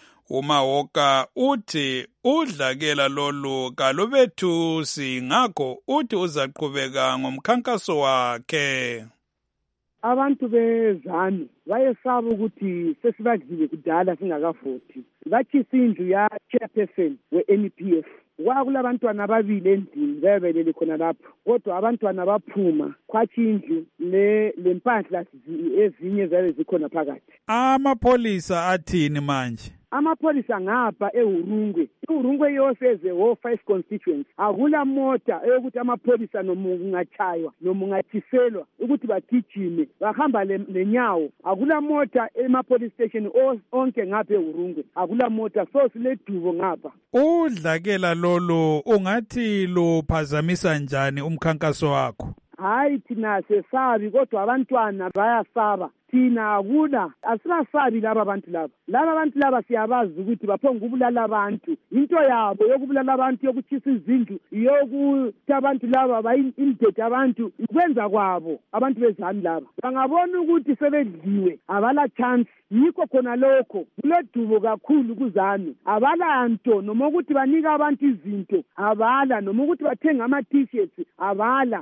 uMahoka uthi udlakela lolu kalubethusi, ngakho uthi uzaqhubeka ngomkhankaso wakhe. Abantu beZANU bayesaba ukuthi sesibadlile kudala singakavoti. Bathisa indlu ya chairperson we-NPF. Kwakulabantwana ababili endlini bebelele khona lapho, kodwa abantwana baphuma kwathi indlu lempahla ezinye zabe zikhona phakathi. Amapholisa athini manje? Amapholisa ngapha eHurungwe yoseze wo5 constituents. Akula mota eyokuthi amapholisa noma ungachaywa noma ungathiselwa ukuthi bagijime bahamba lenyawo. Akula mota ema-police station onke ngapha eHurungwe. Akula mota, so siledubo ngapha. Udlakela lolu ungathi luphazamisa njani umkhankaso wakho? Hayi thina sesabi, kodwa abantwana bayasaba. Thina akula asibasabi laba bantu laba. Laba bantu laba siyabazi ukuthi baphonga ukubulala abantu. Into yabo yokubulala abantu, yokuthisa izindlu, yokuthi abantu laba bayimdede abantu, ikwenza kwabo abantu beZANU laba. Bangabona ukuthi sebedliwe abala chance, yikho khona lokho kuledubo kakhulu kuZANU. Abala nto noma ukuthi banika abantu izinto, abala noma ukuthi bathenga ama-t-shirts, abala.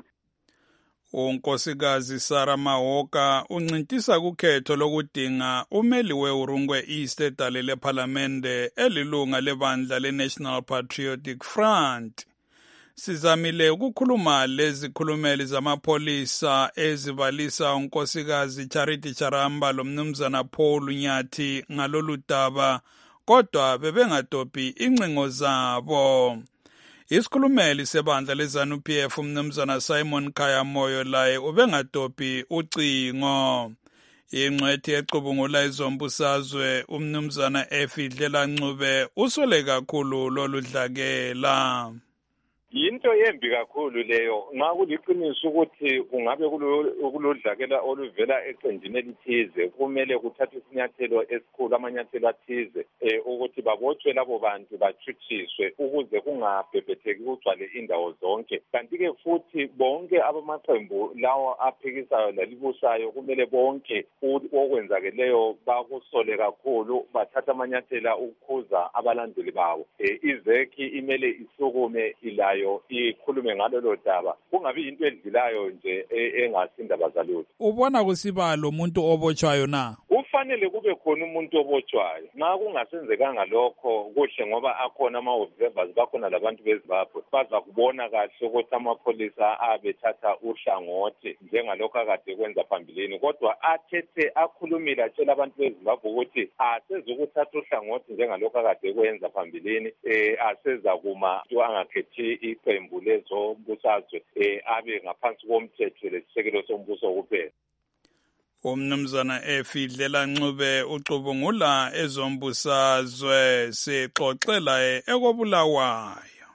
unkosikazi Sarah Mahoka uncintisa kukhetho lokudinga umeli weHurungwe East edale lephalamende elilunga lebandla leNational Patriotic Front. Sizamile ukukhuluma lezikhulumeli zamapholisa ezibalisa unkosikazi Charity Charamba lomnumzana Paul Nyathi ngalolu daba, kodwa bebengadobhi incingo zabo. Isikhulumeli sebandla leZANU-PF umnumzana Simon Khayamoyo laye ubengadobhi ucingo. Ingcwethi ecubungula izombusazwe umnumzana Efidlela Ncube usole kakhulu lolu dlakela. Yinto yembi kakhulu leyo, nxa kuliqiniso ukuthi kungabe kulodlakela oluvela eqenjini elithize, kumele kuthathwe isinyathelo esikhulu, amanyathelo athize ukuthi babotshwe labo bantu bathuthiswe ukuze kungabhebhetheki kugcwale indawo zonke. Kanti-ke futhi bonke abamaqembu lawo aphikisayo lalibusayo kumele bonke okwenzakeleyo bakusole kakhulu, bathatha amanyathela ukukhuza abalandeli bawo. Izeki imele isukume ilayo ikhulume ngalolo daba, kungabi yinto edlilayo nje engasindaba zalutho. Ubona kusibalo umuntu obotshwayo na? Kufanele kube khona umuntu obotshwayo. Nxa kungasenzekanga lokho kuhle, ngoba akhona ama-observers, bakhona labantu beZimbabwe baza kubona kahle ukuthi amapholisa abethatha uhlangothi njengalokho akade kwenza phambilini, kodwa athethe akhulumile atshela abantu beZimbabwe ukuthi asezukuthatha uhlangothi njengalokho akade kwenza phambilini, aseza kuma angakhethi iqembu lezombusazwe abe ngaphansi komthetho lesisekelo sombuso kuphela. Umnumzana Efidlela Ncube ucubungula ezombusazwe, sixoxela ekobulawayo.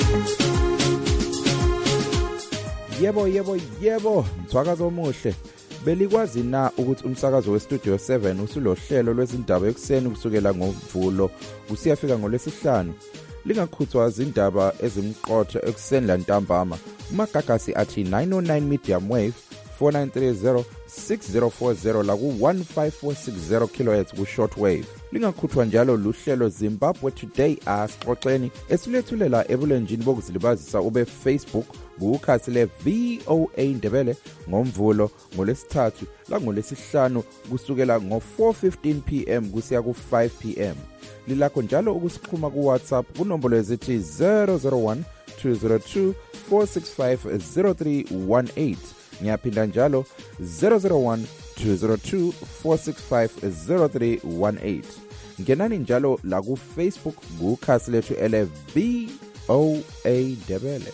Yebo, mthwakazo omuhle. belikwazi na ukuthi umsakazo weStudio 7 usulohlelo lwezindaba ekuseni kusukela ngoMvulo kusiyafika ngoLwesihlanu? Lingakhuthwa izindaba ezimqotho ekuseni lantambama. Umagagasi athi 909 medium wave 4930 6040 la ku-15460 kHz ku-short wave. Lingakhuthwa njalo luhlelo Zimbabwe Today asixoxeni esilethulela ebulenjini bokuzilibazisa ube Facebook kukhasi le-VOA Ndebele ngoMvulo ngoLwesithathu la ngoLwesihlanu kusukela ngo-4:15 PM kusiya ku-5 PM. Lilakho njalo ukusixhuma ku-WhatsApp kunombolo ezithi 001 202 465 0318. Ngiyaphinda njalo 001 202 465 0318. Ngenani njalo la ku-Facebook kukhasi lethu ele-VOA Ndebele.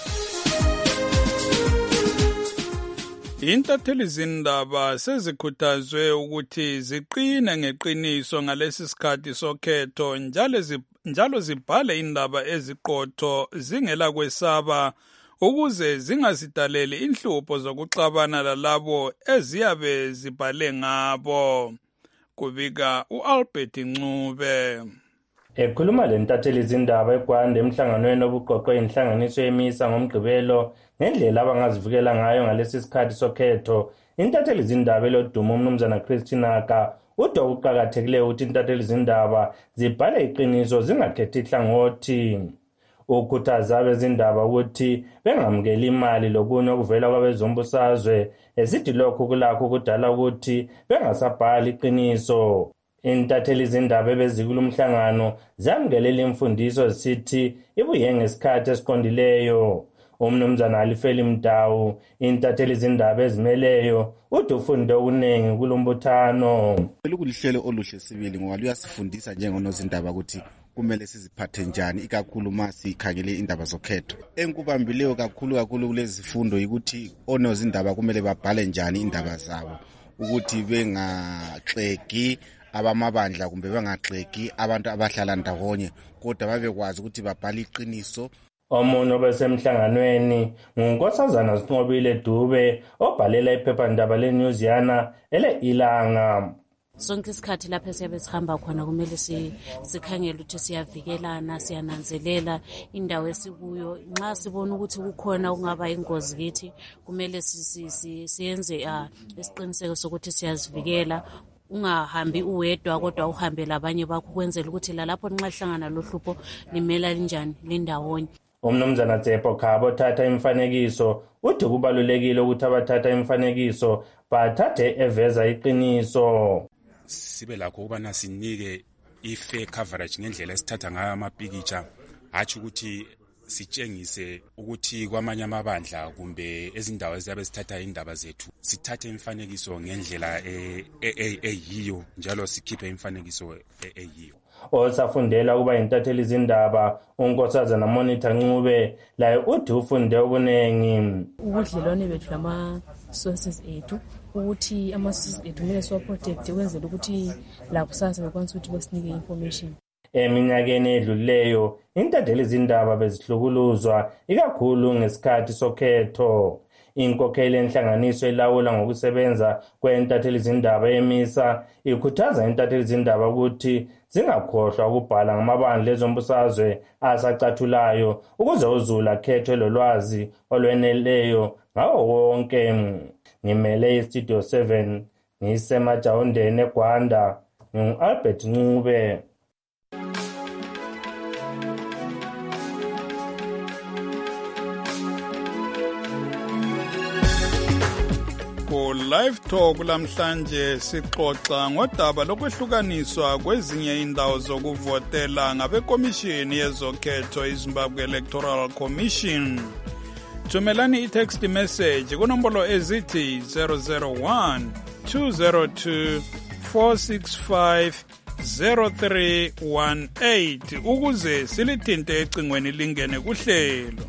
Intatheli zindaba sezikhuthazwe ukuthi ziqine ngeqiniso ngalesi sikhathi sokhetho njalo zibhale indaba eziqotho zingela kwesaba ukuze zingazidaleli inhlupho zokuxabana lalabo eziyabe zibhale ngabo. Kubika uAlbert Ncube. Ekhuluma lentatheli izindaba eGwanda emhlanganweni obuqoqo inhlanganiso yemisa ngomgqibelo ngendlela abangazivikela ngayo ngalesi sikhathi sokhetho, intatheli izindaba elodumo umnumzana Christinaka uthi okuqakathekileyo ukuthi intatheli izindaba zibhale iqiniso zingakhethi ihlangothi. Ukhuthaza abezindaba ukuthi bengamukeli imali lokunye okuvela kwabezombusazwe esithi lokhu kulakho ukudala ukuthi bengasabhali iqiniso. Intatheli izindaba ebezikula umhlangano zamkelela imfundiso zisithi ibuye ngesikhathi esiqondileyo. Umnumzana Alifeli Mdawu, intatheli izindaba ezimeleyo, uthi ufunde okuningi kulombuthano. Lukulihlelo oluhle sibili ngoba luyasifundisa njengonozindaba ukuthi kumele siziphathe njani ikakhulu masikhangele indaba zokhetho. Enkubambileyo kakhulu kulezi zifundo ukuthi onozindaba kumele babhale njani indaba zabo ukuthi bengaxegi abamabandla kumbe bengaxegi abantu abahlala ndawonye kodwa babekwazi ukuthi babhale iqiniso. Omunye obesemhlanganweni nguNkosazana Sinqobile Dube obhalela iphephandaba leNewsiyana ele-Ilanga. Sonke isikhathi lapho siyabe sihamba khona kumele sikhangele ukuthi siyavikelana, siyananzelela indawo esikuyo. Nxa sibona ukuthi kukhona okungaba ingozi kithi kumele siyenze isiqiniseko sokuthi siyazivikela. Ungahambi uwedwa kodwa uhambe labanye bakho kwenzela ukuthi lalapho nxa lihlangana lohlupho limela linjani lindawonye. Umnumzana Tshepo Khabo thatha imfanekiso uthi kubalulekile ukuthi abathatha imfanekiso bathathe eveza iqiniso. Sibe lakho ukubana sinike i-fair coverage ngendlela esithatha ngayo amapikitsha, hatshi ukuthi sitshengise ukuthi kwamanye amabandla kumbe ezindawo eziyabe sithatha indaba zethu sithathe imfanekiso ngendlela eyiyo njalo sikhiphe imfanekiso eyiyo. Osafundela ukuba intatheli izindaba uNkosazana Monitor Ncube laye uthi ufunde okuningi. Ubudlelwane bethu lama-sources ethu ukuthi ama-sources ethu kumele siwaprotecte kwenzela ukuthi lakusasa bekwanisa ukuthi basinike information. Eminyakeni edlulileyo intatheli izindaba bezihlukuluzwa ikakhulu ngesikhathi sokhetho. Inkokheli enhlanganiso elawula ngokusebenza kwentatheli izindaba emisa ikhuthaza intatheli izindaba ukuthi zingakhohlwa ukubhala ngamabandla ezombusazwe asacathulayo ukuze uzulu akhethwe lolwazi olweneleyo ngawo wonke. Ngimele iStudio 7 ngisemajawundeni eGwanda ngingu-Albert Ncube. Live Talk lamhlanje sixoxa ngodaba lokwehlukaniswa kwezinye indawo zokuvotela ngabekomishini yezokhetho iZimbabwe Electoral Commission. Thumelani i-text message kunombolo ezithi 001 202 465 0318 ukuze silithinte ecingweni lingene kuhlelo.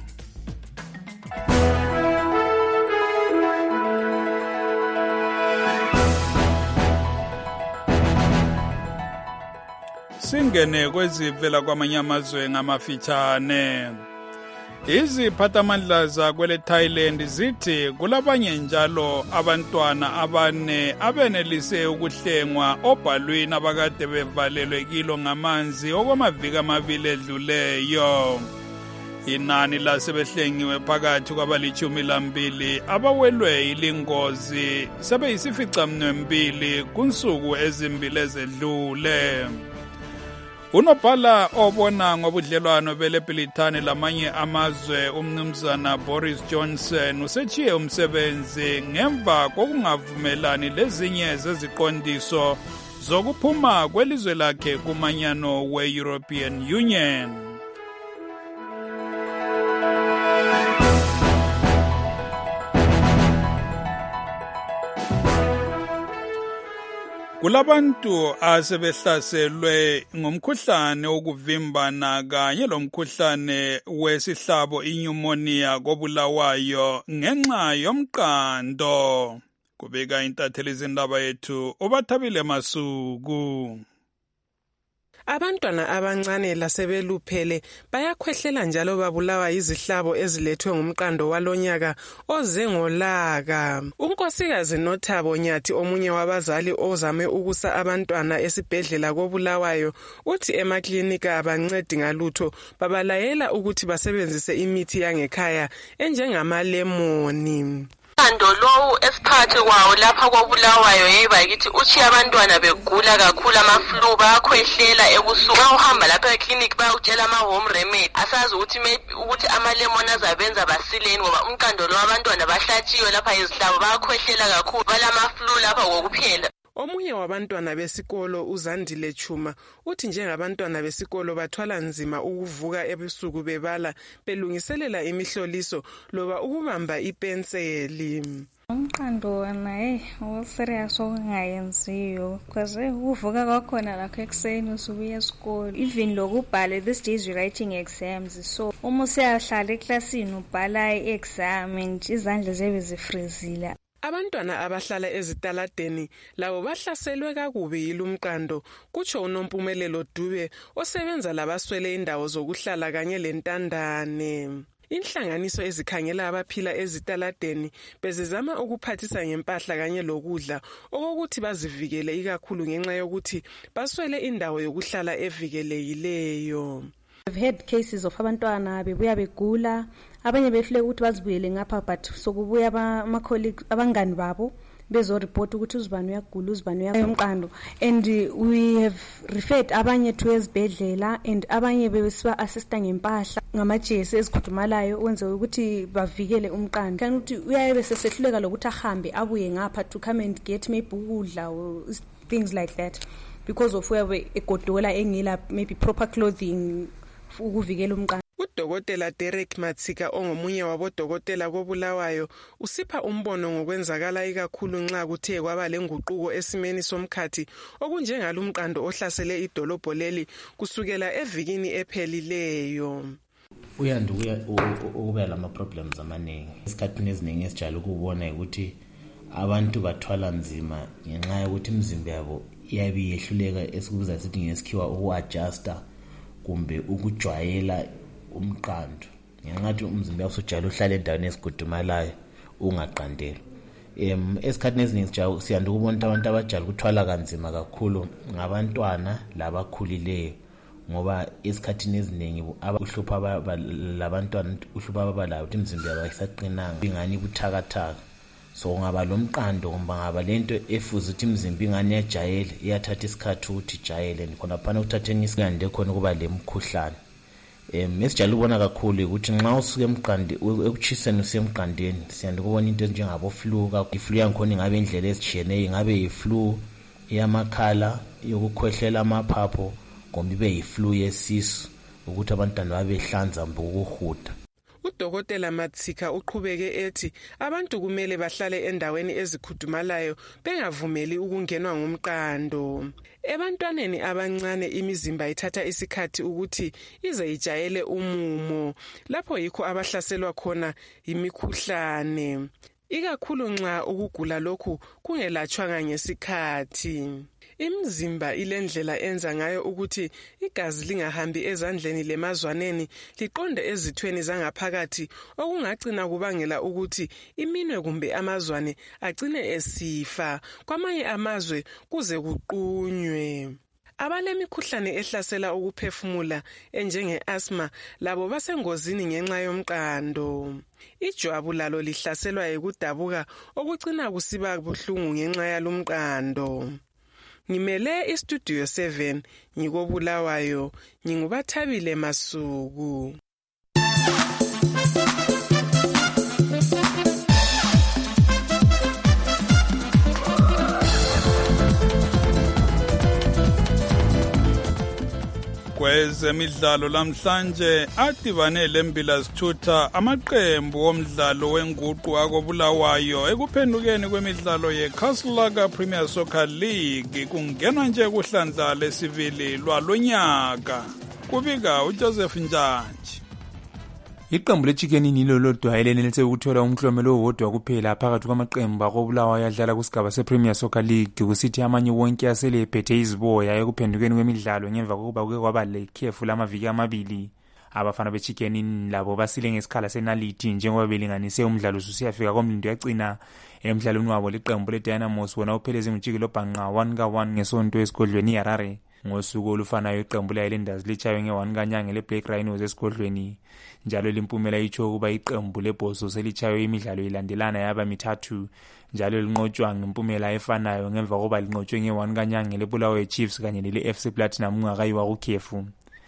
Singene kwezivela kwamanye amazwe ngamafitshane. Iziphathamandla zakwele Thailand zithi kulabanye njalo abantwana abane abenelise ukuhlengwa obhalweni abakade bevalelwe kilo ngamanzi okwamaviki amabili edluleyo. Inani lasebehlengiwe phakathi kwabali-12 abawelwe ilingozi sebeyisificaminwembili kunsuku ezimbili ezedlule. Unobhala obona ngobudlelwano beleBrithani lamanye amazwe umnumzana Boris Johnson usechiye umsebenzi ngemva kokungavumelani lezinye zeziqondiso zokuphuma kwelizwe lakhe kumanyano we-European Union. Kulabantu asebehlaselwe ngomkhuhlane wokuvimbana kanye lomkhuhlane wesihlabo inyumoniya koBulawayo ngenxa yomqando. Kubika intatheli izindaba yethu uBathabile Masuku. Abantwana abancane lasebeluphele bayakhwehlela njalo babulawa izihlabo ezilethwe ngumqando walonyaka oze ngolaka. Unkosikazi Nothabo Nyathi omunye wabazali ozame ukusa abantwana esibhedlela koBulawayo uthi emaklinika abancedi ngalutho babalayela ukuthi basebenzise imithi yangekhaya enjengamalemoni. Umqando lowu esiphakathi kwawo lapha koBulawayo yeba yithi uthi abantwana begula kakhulu amaflu bayakhwehlela ebusuku. Xa uhamba lapha eclinic bayakutshela ama-home remedy asazi ukuthi amalemon azabenza basileni ngoba umqando lo abantwana bahlatshiwe lapha izihlabo bayakhwehlela kakhulu balamaflu lapha kokuphela. Omunye wabantwana besikolo uZandile Chuma uthi njengabantwana besikolo bathwala nzima ukuvuka ebusuku bebala belungiselela imihloliso loba ukubamba ipenseli. Umqando wona userious okungayenziyo because uvuka kwakhona lakho ekseni usubuya esikolo even lokubhala these days we writing exams so uma usiyahlala eklasini ubhala i-exam and izandla zebe zifrizile. Abantwana abahlala ezitaladeni labo bahlaselwe kakubi yilumqando kutsho uNompumelelo Dube osebenza labaswele indawo zokuhlala kanye lentandane. Inhlanganiso ezikhangela abaphila ezitaladeni bezizama ukuphathisa ngempahla kanye lokudla okokuthi bazivikele ikakhulu ngenxa yokuthi baswele indawo yokuhlala evikelekileyo. We've had cases of abantwana bebuya begula abanye behlule ukuthi bazibuyele ngapha but sokubuya ama-colleagues abangani babo bezoreport ukuthi uzibani uyagula uzibani uyamqando and we have referred abanye to ezibhedlela and abanye besiba assista ngempahla ngamajesi ezikhudumalayo wenze ukuthi bavikele umqando kanti ukuthi uyabe sesehluleka lokuthi ahambe abuye ngapha to come and get maybe ukudla or things like that because of where egodola engila maybe proper clothing ukuvikela umqando. Udokotela Derek Matsika ongomunye wabodokotela koBulawayo usipha umbono ngokwenzakala ikakhulu nxa kuthe kwaba lenguquko esimeni somkhathi okunjengalumqando ohlasele idolobho leli kusukela evikini ephelileyo. Uyanda ukuba lama problems amaningi esikhathini eziningi esijala ukubona ukuthi abantu bathwala nzima ngenxa yokuthi imizimba yabo iyabe yehluleka esikubiza sithi ngesikhiwa uku-adjusta kumbe ukujwayela umqando ngenxa umzimba usujala uhlala endaweni esigudumalayo ungaqandeli. Esikhathini eziningi siyanda ukubona abantu abajala ukuthwala kanzima kakhulu ngabantwana labakhulileyo ngoba esikhathini eziningi abahlupha labantwana uhlupha ababalabo ukuthi imizimba yabo ayisaqinanga ingani buthakathaka so ngaba lomqando ngoba ngaba lento efuza ukuthi imizimba ingani yajayele iyathatha isikhathi ukuthi ijayele khona phana ukuthatheni isikande khona kuba lemkhuhlane. Mesijala ubona kakhulu ukuthi nxa usuke emqandi ekuchiseni usemqandeni siyanda ukubona into njengabo flu iflu yankhona ingabe indlela ezitshiyeneyo ingabe yiflu yamakhala yokukhwehlela amaphapho kumbe ibe yiflu yesisu ukuthi abantwana babehlanza mbukuhuda. Udokotela Matsika uqhubeke ethi abantu kumele bahlale endaweni ezikhudumalayo bengavumeli ukungenwa ngumqando. Ebantwaneni abancane imizimba ithatha isikhathi ukuthi ize ijayele umumo lapho yikho abahlaselwa khona imikhuhlane ikakhulu nxa ukugula lokhu kungelatshwanga ngesikhathi. Imzimba ilendlela enza ngayo ukuthi igazi lingahambi ezandleni lemazwaneni liqonde ezithweni zangaphakathi okungagcina kubangela ukuthi iminwe kumbe amazwane agcine esifa kwamanye amazwe kuze kuqunywe. Abalemikhuhlane ehlasela ukuphefumula enjenge-asthma labo basengozini ngenxa yomqando. Ijwabu lalo lihlaselwa yikudabuka okugcina kusiba buhlungu ngenxa yalomqando. Ngimele iStudio 7 ngikobulawayo ngingubathabile Masuku. Kwezemidlalo lamhlanje adibane lembila sithutha amaqembu omdlalo wenguqu akobulawayo ekuphendukeni kwemidlalo yeCastle Premier Soccer League kungenwa nje kuhlandla lesibili lwalonyaka. Kubika uJoseph Njanji. Iqembu leChicken nilo lodwa elenelise ukuthola umklomelo owodwa kuphela phakathi kwamaqembu akobulawayo adlala kusigaba sePremier Soccer League kusithi amanye wonke asele ephethe iziboya ekuphendukeni kwemidlalo ngemva kokuba kuke kwaba lekhefu lamaviki amabili. Abafana beChicken labo basile ngesikhala senaliti njengoba belinganise umdlalo usiyafika komlindo yagcina emidlalweni wabo leqembu leDynamos wona upheleze ngijikelo bhanqa 1-1 ngesonto esigodlweni iHarare. Ngosuku olufanayo iqembu leHighlanders lichayo nge1 kanyanga leBlack Rhinos esigodlweni. Njalo limpumela itsho kuba iqembu leBhoso selichayo imidlalo ilandelana yaba mithathu njalo linqotshwa ngempumela efanayo ngemva kokuba linqotshwe nge1 kanyanga leBulawayo Chiefs kanye leFC Platinum ungakayiwa kukhefu.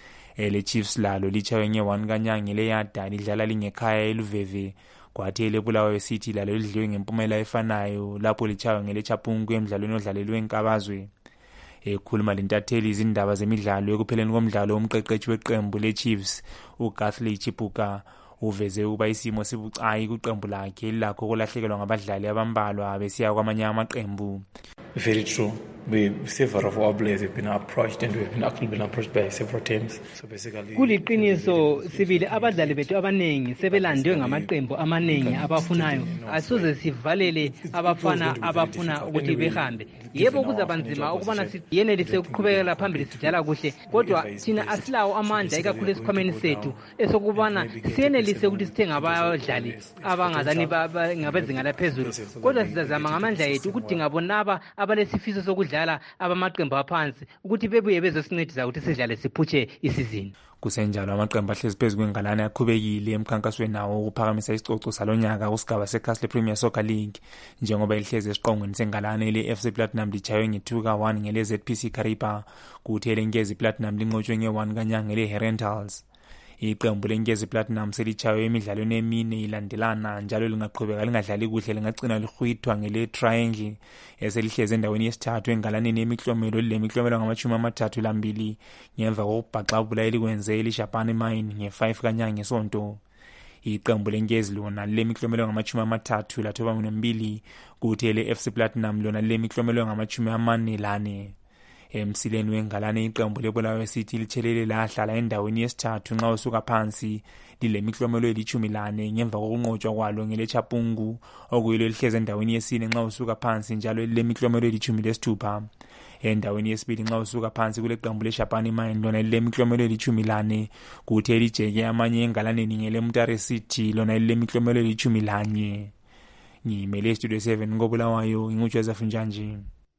Le Chiefs lalo lichayo nge1 kanyanga leYada lidlala lingekhaya eLuveve kwathi leBulawayo City lalo lidliwe ngempumela efanayo lapho lichayo ngeleChapungu emidlalweni odlalelwe eNkabazwe. Ekhuluma lentatheli izindaba zemidlalo ekupheleni komdlalo umqeqeshi weqembu leChiefs uGathley Chipuka uveze ukuba isimo sibucayi kuqembu lakhe lakho kulahlekelwa ngabadlali abambalwa besiya kwamanye amaqembu. Very true. Several of our players have been approached and we've been approached by several teams. So basically kuliqiniso sibili abadlali bethu abanengi sebelandwe ngamaqembu amaningi abafunayo asoze sivalele abafana abafuna ukuthi behambe. Yebo kuzabanzima ukubana siyenelise ukuqhubekela phambili sijala kuhle kodwa thina asilawo amandla ikakhulu esikhwameni sethu esokubana siyenelise ukuthi sithenga abadlali abangazani ngabezinga laphezulu kodwa sizazama ngamandla ethu ukudinga bonaba abalesifiso sokudlala abamaqembu aphansi ukuthi bebuye bezosincedisa ukuthi sidlale siphutshe isizini. Kusenjalo amaqembu ahlezi phezu kwengalana yakhubekile emkhankasweni nawo ukuphakamisa isicoco salonyaka kusigaba seCastle Premier Soccer League njengoba ihlezi esiqongweni sengalana leFC Platinum lichaywe nge2-1 ngeleZPC Kariba kuthi lenkezi Platinum linqotshwe nge1 kanyanga leHerentals. Iqembu lenkezi Platinum selichaywe emidlalweni emine ilandelana njalo lingaqhubeka lingadlali kuhle lingagcina lihwithwa ngele Triangle eselihleze endaweni yesithathu engalaneni yemiklomelo lemiklomelo ngama-32 ngemva kokubhaxa ubula elikwenze eLishapani Mine nge5 kanyanga ngesonto. Iqembu lenkezi lona lemiklomelo ngama-32 lathoba 2 kuthi leFC Platinum lona lemiklomelo ngama-44. Emsileni wengalane iqembu leBulawayo City lithelele lahlala endaweni yesithathu nxa usuka phansi lilemiklomelo eli-14 ngemva kokunqotshwa kwalo ngeleChapungu okuyilo lihleze endaweni yesine nxa usuka phansi njalo lilemiklomelo eli-16. Endaweni yesibili nxa usuka phansi kuleqembu leShapani Mine lona lilemiklomelo eli-14 kuthi elijeke amanye engalaneni ngeleMutare City lona lilemiklomelo eli-11. Ngimele iStudio 7 ngobulawayo nguJoseph Njanji.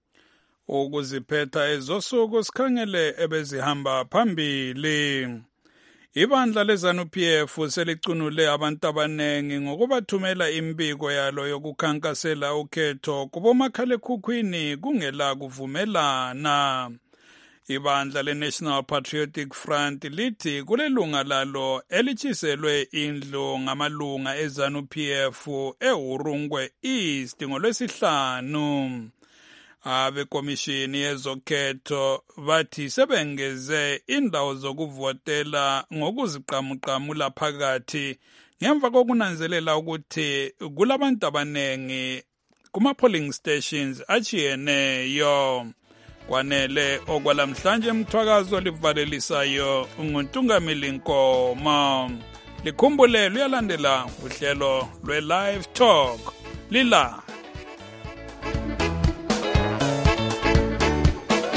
Ukuziphetha ezosuku sikhangele ebezihamba phambili. Ibandla leZANU-PF selicunule abantu abanengi ngokubathumela imbiko yalo yokukhankasela ukhetho kubomakhalekhukhwini kungela kuvumelana. Ibandla leNational Patriotic Front lithi kulelunga lalo elichiselwe indlu ngamalunga eZANU-PF eHurungwe East ngolwesihlanu. Abekomishini yezokhetho bathi sebengeze indawo zokuvotela ngokuziqamuqamula phakathi ngemva kokunanzelela ukuthi kulabantu abanengi kuma-polling stations achiyeneyo. Kwanele okwalamhlanje emthwakazo livalelisayo nguNtungameli Nkomo. Likhumbule luyalandela uhlelo lwe-Live Talk lila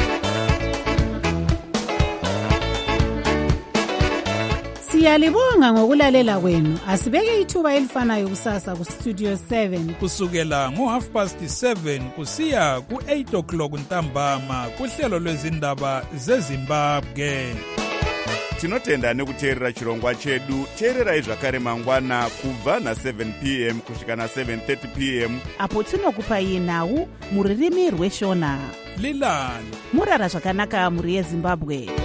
Siyalibonga ngokulalela kwenu. Asibeke ithuba elifanayo kusasa ku Studio 7 kusukela ngo7:30 kusiya ku8 o'clock ntambama kuhlelo lwezindaba zeZimbabwe. Tinotenda nekuteerera chirongwa chedu. Teererai zvakare mangwana kubva na7 p.m. kusvika na7:30 p.m. apo tinokupai nhau muririmi rweshona. Lilani murara zvakanaka muri yeZimbabwe.